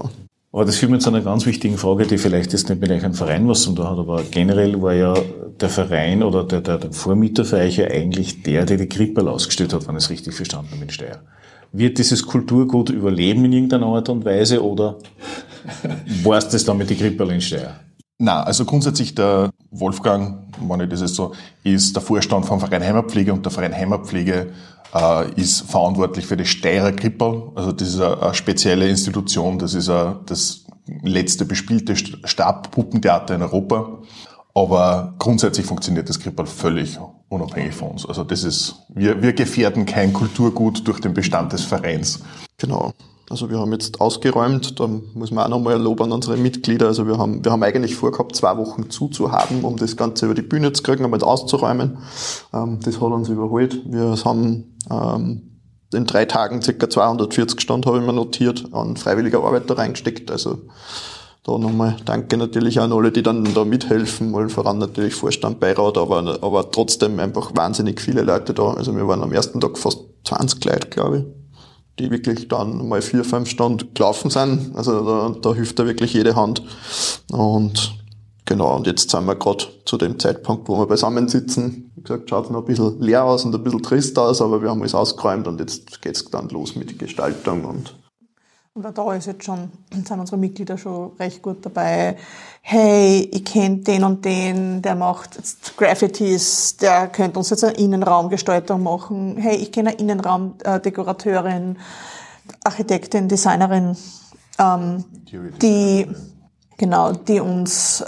Aber das führt mir zu einer ganz wichtigen Frage, die vielleicht jetzt nicht mit euch einem Verein was zu tun hat, aber generell war ja der Verein oder der, der, der Vormieter für euch ja eigentlich der, der die Krippel ausgestellt hat, wenn ich es richtig verstanden habe in Steyr. Wird dieses Kulturgut überleben in irgendeiner Art und Weise oder war es das dann mit den Krippel in Steyr? Na, also grundsätzlich der Wolfgang, wenn ich das jetzt so, ist der Vorstand vom Verein Heimatpflege und der Verein Heimatpflege äh, ist verantwortlich für die Steyrer Krippel. Also das ist eine, eine spezielle Institution, das ist eine, das letzte bespielte Stabpuppentheater in Europa. Aber grundsätzlich funktioniert das Krippel völlig unabhängig von uns. Also das ist, wir, wir gefährden kein Kulturgut durch den Bestand des Vereins. Genau. Also wir haben jetzt ausgeräumt, da muss man auch nochmal ein Lob an unsere Mitglieder. Also wir haben, wir haben eigentlich vorgehabt, zwei Wochen zuzuhaben, um das Ganze über die Bühne zu kriegen, einmal auszuräumen. Ähm, das hat uns überholt. Wir haben ähm, in drei Tagen ca. zweihundertvierzig Stunden, habe ich mir notiert, an freiwilliger Arbeit da reingesteckt. Also da nochmal danke natürlich an alle, die dann da mithelfen, allen voran natürlich Vorstand, Beirat, aber, aber trotzdem einfach wahnsinnig viele Leute da. Also wir waren am ersten Tag fast zwanzig Leute, glaube ich, die wirklich dann mal vier, fünf Stunden gelaufen sind. Also da, da hilft da wirklich jede Hand. Und genau, und jetzt sind wir gerade zu dem Zeitpunkt, wo wir beisammen sitzen. Wie gesagt, schaut es noch ein bisschen leer aus und ein bisschen trist aus, aber wir haben alles ausgeräumt und jetzt geht's dann los mit Gestaltung und Und da ist jetzt schon, sind unsere Mitglieder schon recht gut dabei. Hey, ich kenne den und den, der macht jetzt Graffitis, der könnte uns jetzt eine Innenraumgestaltung machen. Hey, ich kenne eine Innenraumdekorateurin, Architektin, Designerin, ähm, die, genau, die uns äh,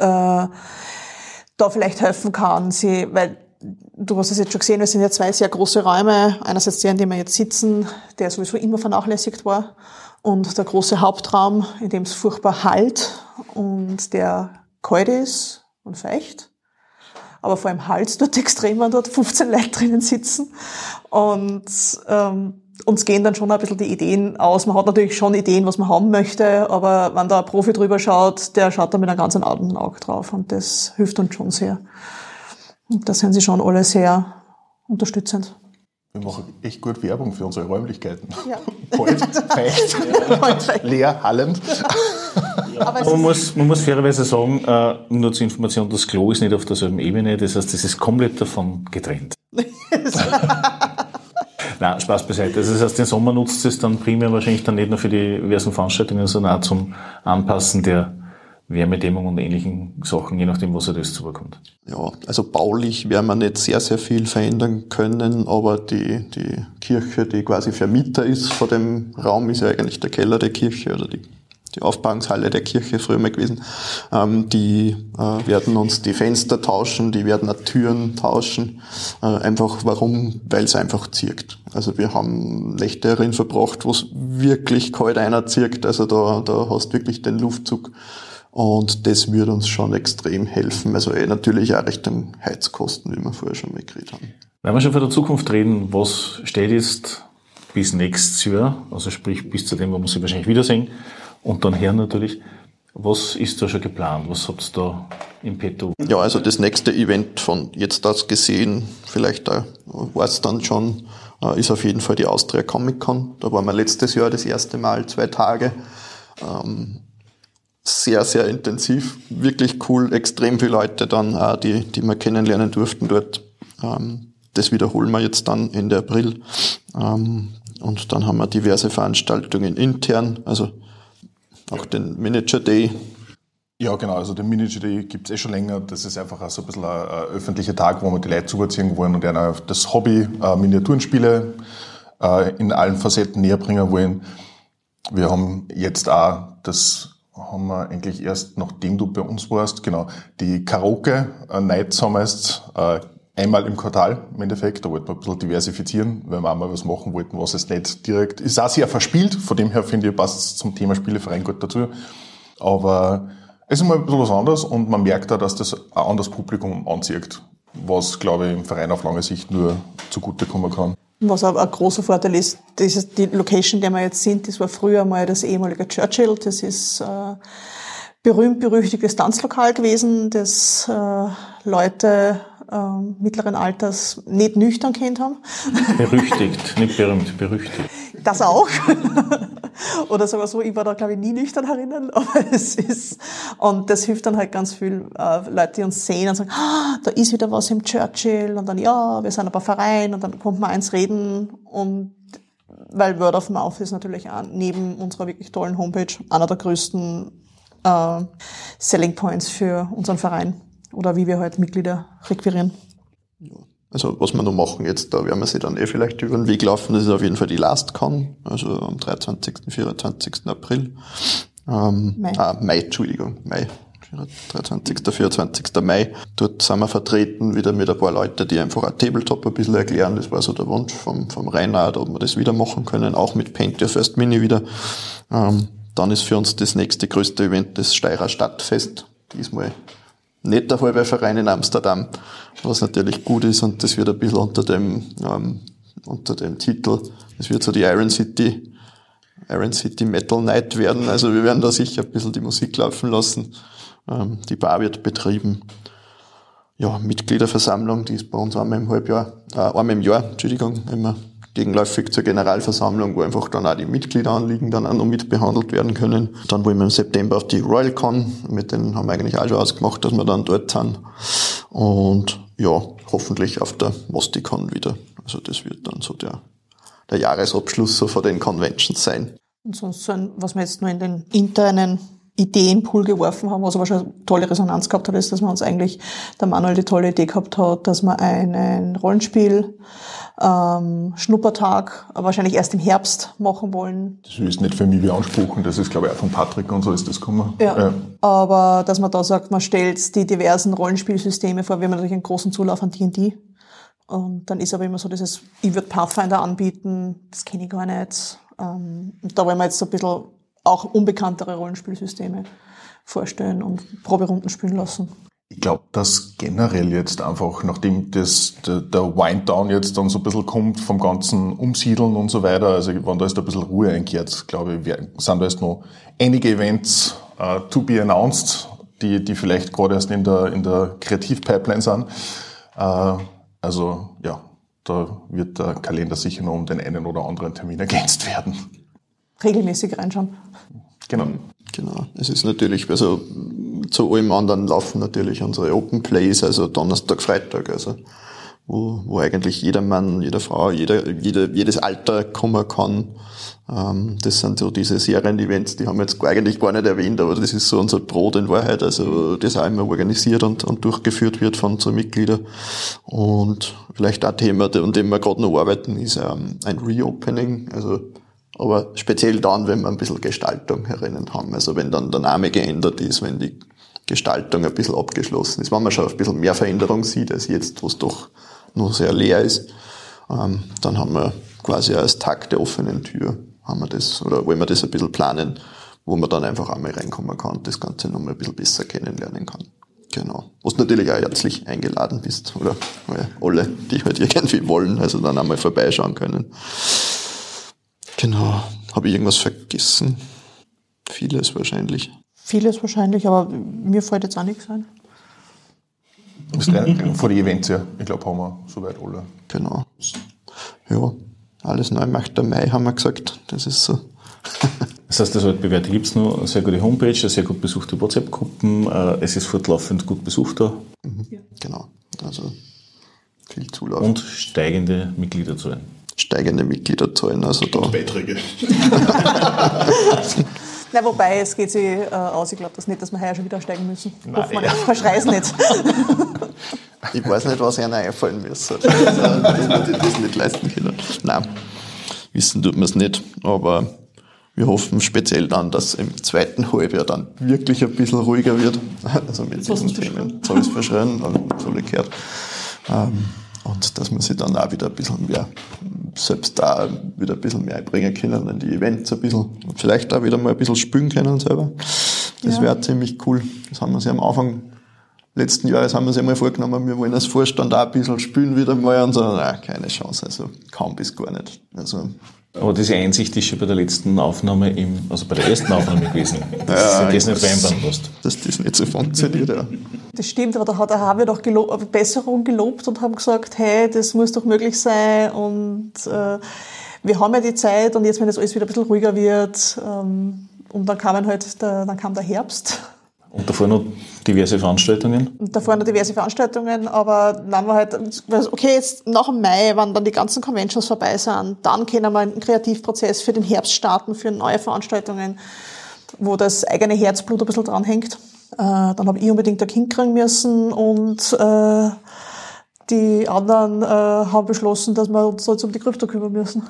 da vielleicht helfen kann. Sie, weil du hast es jetzt schon gesehen, wir sind ja zwei sehr große Räume. Einerseits der, in dem wir jetzt sitzen, der sowieso immer vernachlässigt war. Und der große Hauptraum, in dem es furchtbar hallt und der kalt ist und feucht. Aber vor allem halt dort extrem, wenn dort fünfzehn Leute drinnen sitzen. Und ähm, uns gehen dann schon ein bisschen die Ideen aus. Man hat natürlich schon Ideen, was man haben möchte, aber wenn da ein Profi drüber schaut, der schaut da mit einem ganz anderen Auge drauf. Und das hilft uns schon sehr. Und da sind sie schon alle sehr unterstützend. Wir machen echt gut Werbung für unsere Räumlichkeiten. Ja. Bald, feucht, leer, hallend. Aber man muss, man muss fairerweise sagen, äh, nur zur Information, das Klo ist nicht auf derselben Ebene, das heißt, das ist komplett davon getrennt. Nein, Spaß beiseite. Also das heißt, den Sommer nutzt es dann primär wahrscheinlich dann nicht nur für die diversen Veranstaltungen, sondern auch zum Anpassen der Wärmedämmung und ähnlichen Sachen, je nachdem, was alles zubekommt. Ja, also baulich werden wir nicht sehr, sehr viel verändern können, aber die, die Kirche, die quasi Vermieter ist von dem Raum, ist ja eigentlich der Keller der Kirche oder die, die Aufbauungshalle der Kirche früher mal gewesen. Ähm, die äh, werden uns die Fenster tauschen, die werden auch Türen tauschen. Äh, einfach warum? Weil es einfach zirkt. Also wir haben Nächte darin verbracht, wo es wirklich kalt einer zirkt. Also da, da hast wirklich den Luftzug. Und das würde uns schon extrem helfen. Also eh natürlich auch Richtung Heizkosten, wie wir vorher schon mal geredet haben. Wenn wir schon von der Zukunft reden, was steht jetzt bis nächstes Jahr, also sprich bis zu dem, wo wir sie wahrscheinlich wiedersehen und dann her natürlich, was ist da schon geplant? Was habt ihr da im Petto? Ja, also das nächste Event von jetzt aus gesehen, vielleicht da war es dann schon, ist auf jeden Fall die Austria Comic Con. Da waren wir letztes Jahr das erste Mal zwei Tage. Ähm, Sehr, sehr intensiv, wirklich cool, extrem viele Leute dann, auch die, die wir kennenlernen durften dort. Ähm, das wiederholen wir jetzt dann Ende April. Ähm, und dann haben wir diverse Veranstaltungen intern, also auch den Miniature Day. Ja, genau, also den Miniature Day gibt's eh schon länger. Das ist einfach auch so ein bisschen ein, ein öffentlicher Tag, wo wir die Leute zuziehen wollen und ihnen das Hobby äh, Miniaturenspiele äh, in allen Facetten näher bringen wollen. Wir haben jetzt auch das haben wir eigentlich erst, nachdem du bei uns warst, genau, die Karaoke-Nights haben wir jetzt äh, einmal im Quartal im Endeffekt. Da wollten wir ein bisschen diversifizieren, weil wir auch mal was machen wollten, was es nicht direkt ist. Auch sehr verspielt, von dem her finde ich, passt es zum Thema Spieleverein gut dazu. Aber es ist mal ein bisschen was anderes und man merkt auch, dass das ein anderes Publikum anzieht, was, glaube ich, im Verein auf lange Sicht nur zugutekommen kann. Was aber ein großer Vorteil ist, das ist die Location, in der wir jetzt sind, das war früher mal das ehemalige Churchill. Das ist äh, berühmt-berüchtigtes Tanzlokal gewesen, das äh, Leute äh, mittleren Alters nicht nüchtern kennt haben. Berüchtigt, nicht berühmt, berüchtigt. Das auch. Oder sogar so, ich war da glaube ich nie nüchtern herinnen, aber es ist, und das hilft dann halt ganz viel, äh, Leute, die uns sehen und sagen, ah, da ist wieder was im Churchill und dann, ja, wir sind ein paar Verein und dann kommt man ins Reden und weil Word of Mouth ist natürlich auch neben unserer wirklich tollen Homepage einer der größten äh, Selling Points für unseren Verein oder wie wir halt Mitglieder requirieren. Ja. Also was wir noch machen jetzt, da werden wir sie dann eh vielleicht über den Weg laufen, das ist auf jeden Fall die LastCon, also am dreiundzwanzigsten, vierundzwanzigsten April. Ähm, Mai. Ah, Mai, Entschuldigung, Mai. dreiundzwanzigsten, vierundzwanzigsten Mai. Dort sind wir vertreten wieder mit ein paar Leuten, die einfach ein Tabletop ein bisschen erklären. Das war so der Wunsch vom, vom Reinhard, ob wir das wieder machen können, auch mit Paint Your First Mini wieder. Ähm, dann ist für uns das nächste größte Event das Steirer Stadtfest. Diesmal nicht der halbe Verein in Amsterdam, was natürlich gut ist, und das wird ein bisschen unter dem, ähm, unter dem Titel, das wird so die Iron City, Iron City Metal Night werden. Also wir werden da sicher ein bisschen die Musik laufen lassen. Ähm, die Bar wird betrieben. Ja, Mitgliederversammlung, die ist bei uns einmal im Halbjahr, äh, einmal im Jahr, Entschuldigung, immer gegenläufig zur Generalversammlung, wo einfach dann auch die Mitgliederanliegen dann auch noch mitbehandelt werden können. Dann wollen wir im September auf die RoyalCon, mit denen haben wir eigentlich auch schon ausgemacht, dass wir dann dort sind. Und ja, hoffentlich auf der Mosticon wieder. Also das wird dann so der, der Jahresabschluss so von den Conventions sein. Und sonst, so ein, was wir jetzt nur in den internen Ideenpool geworfen haben, was aber schon tolle Resonanz gehabt hat, ist, dass man uns eigentlich, der Manuel die tolle Idee gehabt hat, dass man einen Rollenspiel ähm, Schnuppertag wahrscheinlich erst im Herbst machen wollen. Das ist nicht für mich beanspruchen, das ist glaube ich auch von Patrick und so ist das gekommen. Ja, ja. Aber dass man da sagt, man stellt die diversen Rollenspielsysteme vor, wir haben natürlich einen großen Zulauf an D und D. Und dann ist aber immer so dieses, ich würde Pathfinder anbieten, das kenne ich gar nicht. Ähm, und da wollen wir jetzt so ein bisschen auch unbekanntere Rollenspielsysteme vorstellen und Proberunden spielen lassen. Ich glaube, dass generell jetzt einfach, nachdem das, der, der Wind-Down jetzt dann so ein bisschen kommt vom ganzen Umsiedeln und so weiter, also wenn da jetzt ein bisschen Ruhe einkehrt, glaube ich, sind da jetzt noch einige Events uh, to be announced, die, die vielleicht gerade erst in der, in der Kreativ-Pipeline sind. Uh, also, ja, da wird der Kalender sicher noch um den einen oder anderen Termin ergänzt werden. Regelmäßig reinschauen. Genau. Genau. Es ist natürlich, also zu allem anderen laufen natürlich unsere Open Plays, also Donnerstag, Freitag, also wo, wo eigentlich jeder Mann, jede Frau, jeder, jede, jedes Alter kommen kann. Ähm, das sind so diese Serien-Events, die haben wir jetzt eigentlich gar nicht erwähnt, aber das ist so unser Brot in Wahrheit, also das auch immer organisiert und, und durchgeführt wird von unseren Mitgliedern. Und vielleicht ein Thema, an dem wir gerade noch arbeiten, ist ähm, ein Reopening, also aber speziell dann, wenn wir ein bisschen Gestaltung herinnen haben. Also wenn dann der Name geändert ist, wenn die Gestaltung ein bisschen abgeschlossen ist, wenn man schon ein bisschen mehr Veränderung sieht als jetzt, wo es doch noch sehr leer ist, ähm, dann haben wir quasi als Tag der offenen Tür, haben wir das, oder wollen wir das ein bisschen planen, wo man dann einfach einmal reinkommen kann und das Ganze noch mal ein bisschen besser kennenlernen kann. Genau. Wo du natürlich auch herzlich eingeladen bist, oder alle, die halt irgendwie wollen, also dann einmal vorbeischauen können. Genau. Habe ich irgendwas vergessen? Vieles wahrscheinlich. Vieles wahrscheinlich, aber mir fällt jetzt auch nichts ein. Vor die Events, ja. Ich glaube, haben wir soweit alle. Genau. Ja, alles neu macht der Mai, haben wir gesagt. Das ist so. Das heißt, das Altbewährte gibt es noch, eine sehr gute Homepage, eine sehr gut besuchte WhatsApp-Gruppen, es ist fortlaufend gut besucht da. Mhm. Ja. Genau. Also viel Zulauf. Und steigende Mitgliederzahlen. Steigende Mitgliederzahlen, also da. Beiträge. Na, wobei, es geht sich äh, aus, ich glaube das nicht, dass wir heuer schon wieder steigen müssen. Nein, Hoffen wir ja. nicht, verschrei's nicht. Ich weiß nicht, was ihnen einfallen müsste, dass die das nicht leisten können. Nein, wissen tut man es nicht, aber wir hoffen speziell dann, dass im zweiten Halbjahr dann wirklich ein bisschen ruhiger wird. Also mit So diesen Themen. So ist verschrien und so gehört. Ähm, Und dass wir sich dann auch wieder ein bisschen mehr, selbst da wieder ein bisschen mehr einbringen können in die Events ein bisschen. Und vielleicht auch wieder mal ein bisschen spielen können selber. Das Ja. wäre ziemlich cool. Das haben wir sich am Anfang letzten Jahres haben wir sich mal vorgenommen, wir wollen als Vorstand auch ein bisschen spielen wieder mal und so. Na, keine Chance, also kaum bis gar nicht. Also, Aber diese Einsicht ist schon bei der letzten Aufnahme, im, also bei der ersten Aufnahme gewesen, dass Ja, du das nicht das- vereinbaren musst. dass das nicht so funktioniert, ja. Das stimmt, aber da hat- da haben wir doch gelob, Besserung gelobt und haben gesagt, hey, das muss doch möglich sein und äh, wir haben ja die Zeit und jetzt, wenn das alles wieder ein bisschen ruhiger wird, ähm, und dann kam halt der, dann kam der Herbst. Und davor noch diverse Veranstaltungen? Und davor noch diverse Veranstaltungen, aber dann war halt, okay, jetzt nach dem Mai, wenn dann die ganzen Conventions vorbei sind, dann können wir einen Kreativprozess für den Herbst starten, für neue Veranstaltungen, wo das eigene Herzblut ein bisschen dranhängt. Äh, dann habe ich unbedingt ein Kind kriegen müssen und äh, die anderen äh, haben beschlossen, dass wir uns jetzt um die Krypto kümmern müssen.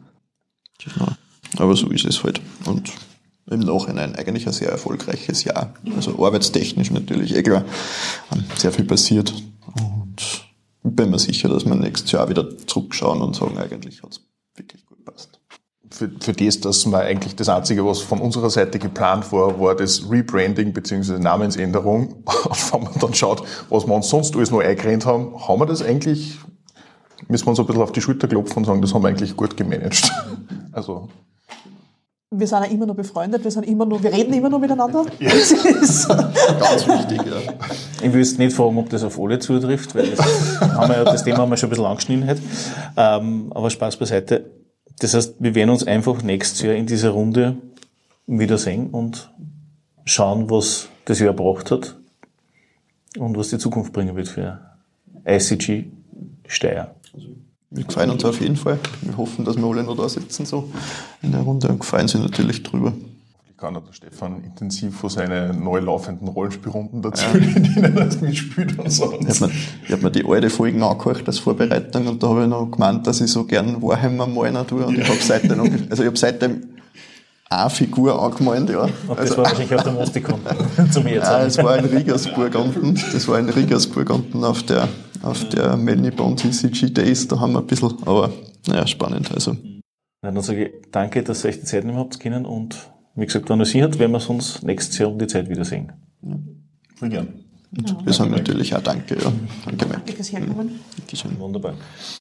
Genau. Aber so ist es halt. Und im Nachhinein eigentlich ein sehr erfolgreiches Jahr. Also arbeitstechnisch natürlich, eh klar. Sehr viel passiert. Und ich bin mir sicher, dass wir nächstes Jahr wieder zurückschauen und sagen, eigentlich hat es wirklich gut gepasst. Für, für das, dass wir eigentlich das Einzige, was von unserer Seite geplant war, war das Rebranding bzw. Namensänderung. Und wenn man dann schaut, was wir uns sonst alles noch eingerennt haben, haben wir das eigentlich, müssen wir uns ein bisschen auf die Schulter klopfen und sagen, das haben wir eigentlich gut gemanagt. Also Wir sind ja immer noch befreundet, wir sind immer noch, wir reden immer noch miteinander. Ja. Das ist Ganz wichtig, ja. Ich will jetzt nicht fragen, ob das auf alle zutrifft, weil das, haben wir ja, das Thema haben wir schon ein bisschen angeschnitten heute. Ähm, aber Spaß beiseite. Das heißt, wir werden uns einfach nächstes Jahr in dieser Runde wiedersehen und schauen, was das Jahr gebracht hat und was die Zukunft bringen wird für I C G Steyr. Wir freuen uns auf jeden Fall. Wir hoffen, dass wir alle noch da sitzen so in der Runde und freuen sich natürlich drüber. Ich kann auch der Stefan intensiv von seinen neu laufenden Rollenspielrunden dazu, in denen er mitspielt und so. Ich habe mir, ich hab mir die alte Folgen angehört als Vorbereitung und da habe ich noch gemeint, dass ich so gern Warhammer malen tue und ich habe seitdem, noch, also ich habe seitdem eine Figur angemalt, ja. Und das Also, war wahrscheinlich auf der Mostikon zum Jetzt. nein, es war in Rigersburg unten, das war in Rigersburg unten auf der, auf der Melnibon T C G Days, da haben wir ein bisschen, aber naja, spannend, also. Na, dann sage ich danke, dass ihr euch die Zeit nehmen habt können und wie gesagt, wenn es sie hat, werden wir uns nächstes Jahr um die Zeit wiedersehen. Sehr gern. Und wir sagen natürlich auch Danke, ja. Danke, Mike. Danke fürs Herkommen. Dankeschön. Wunderbar.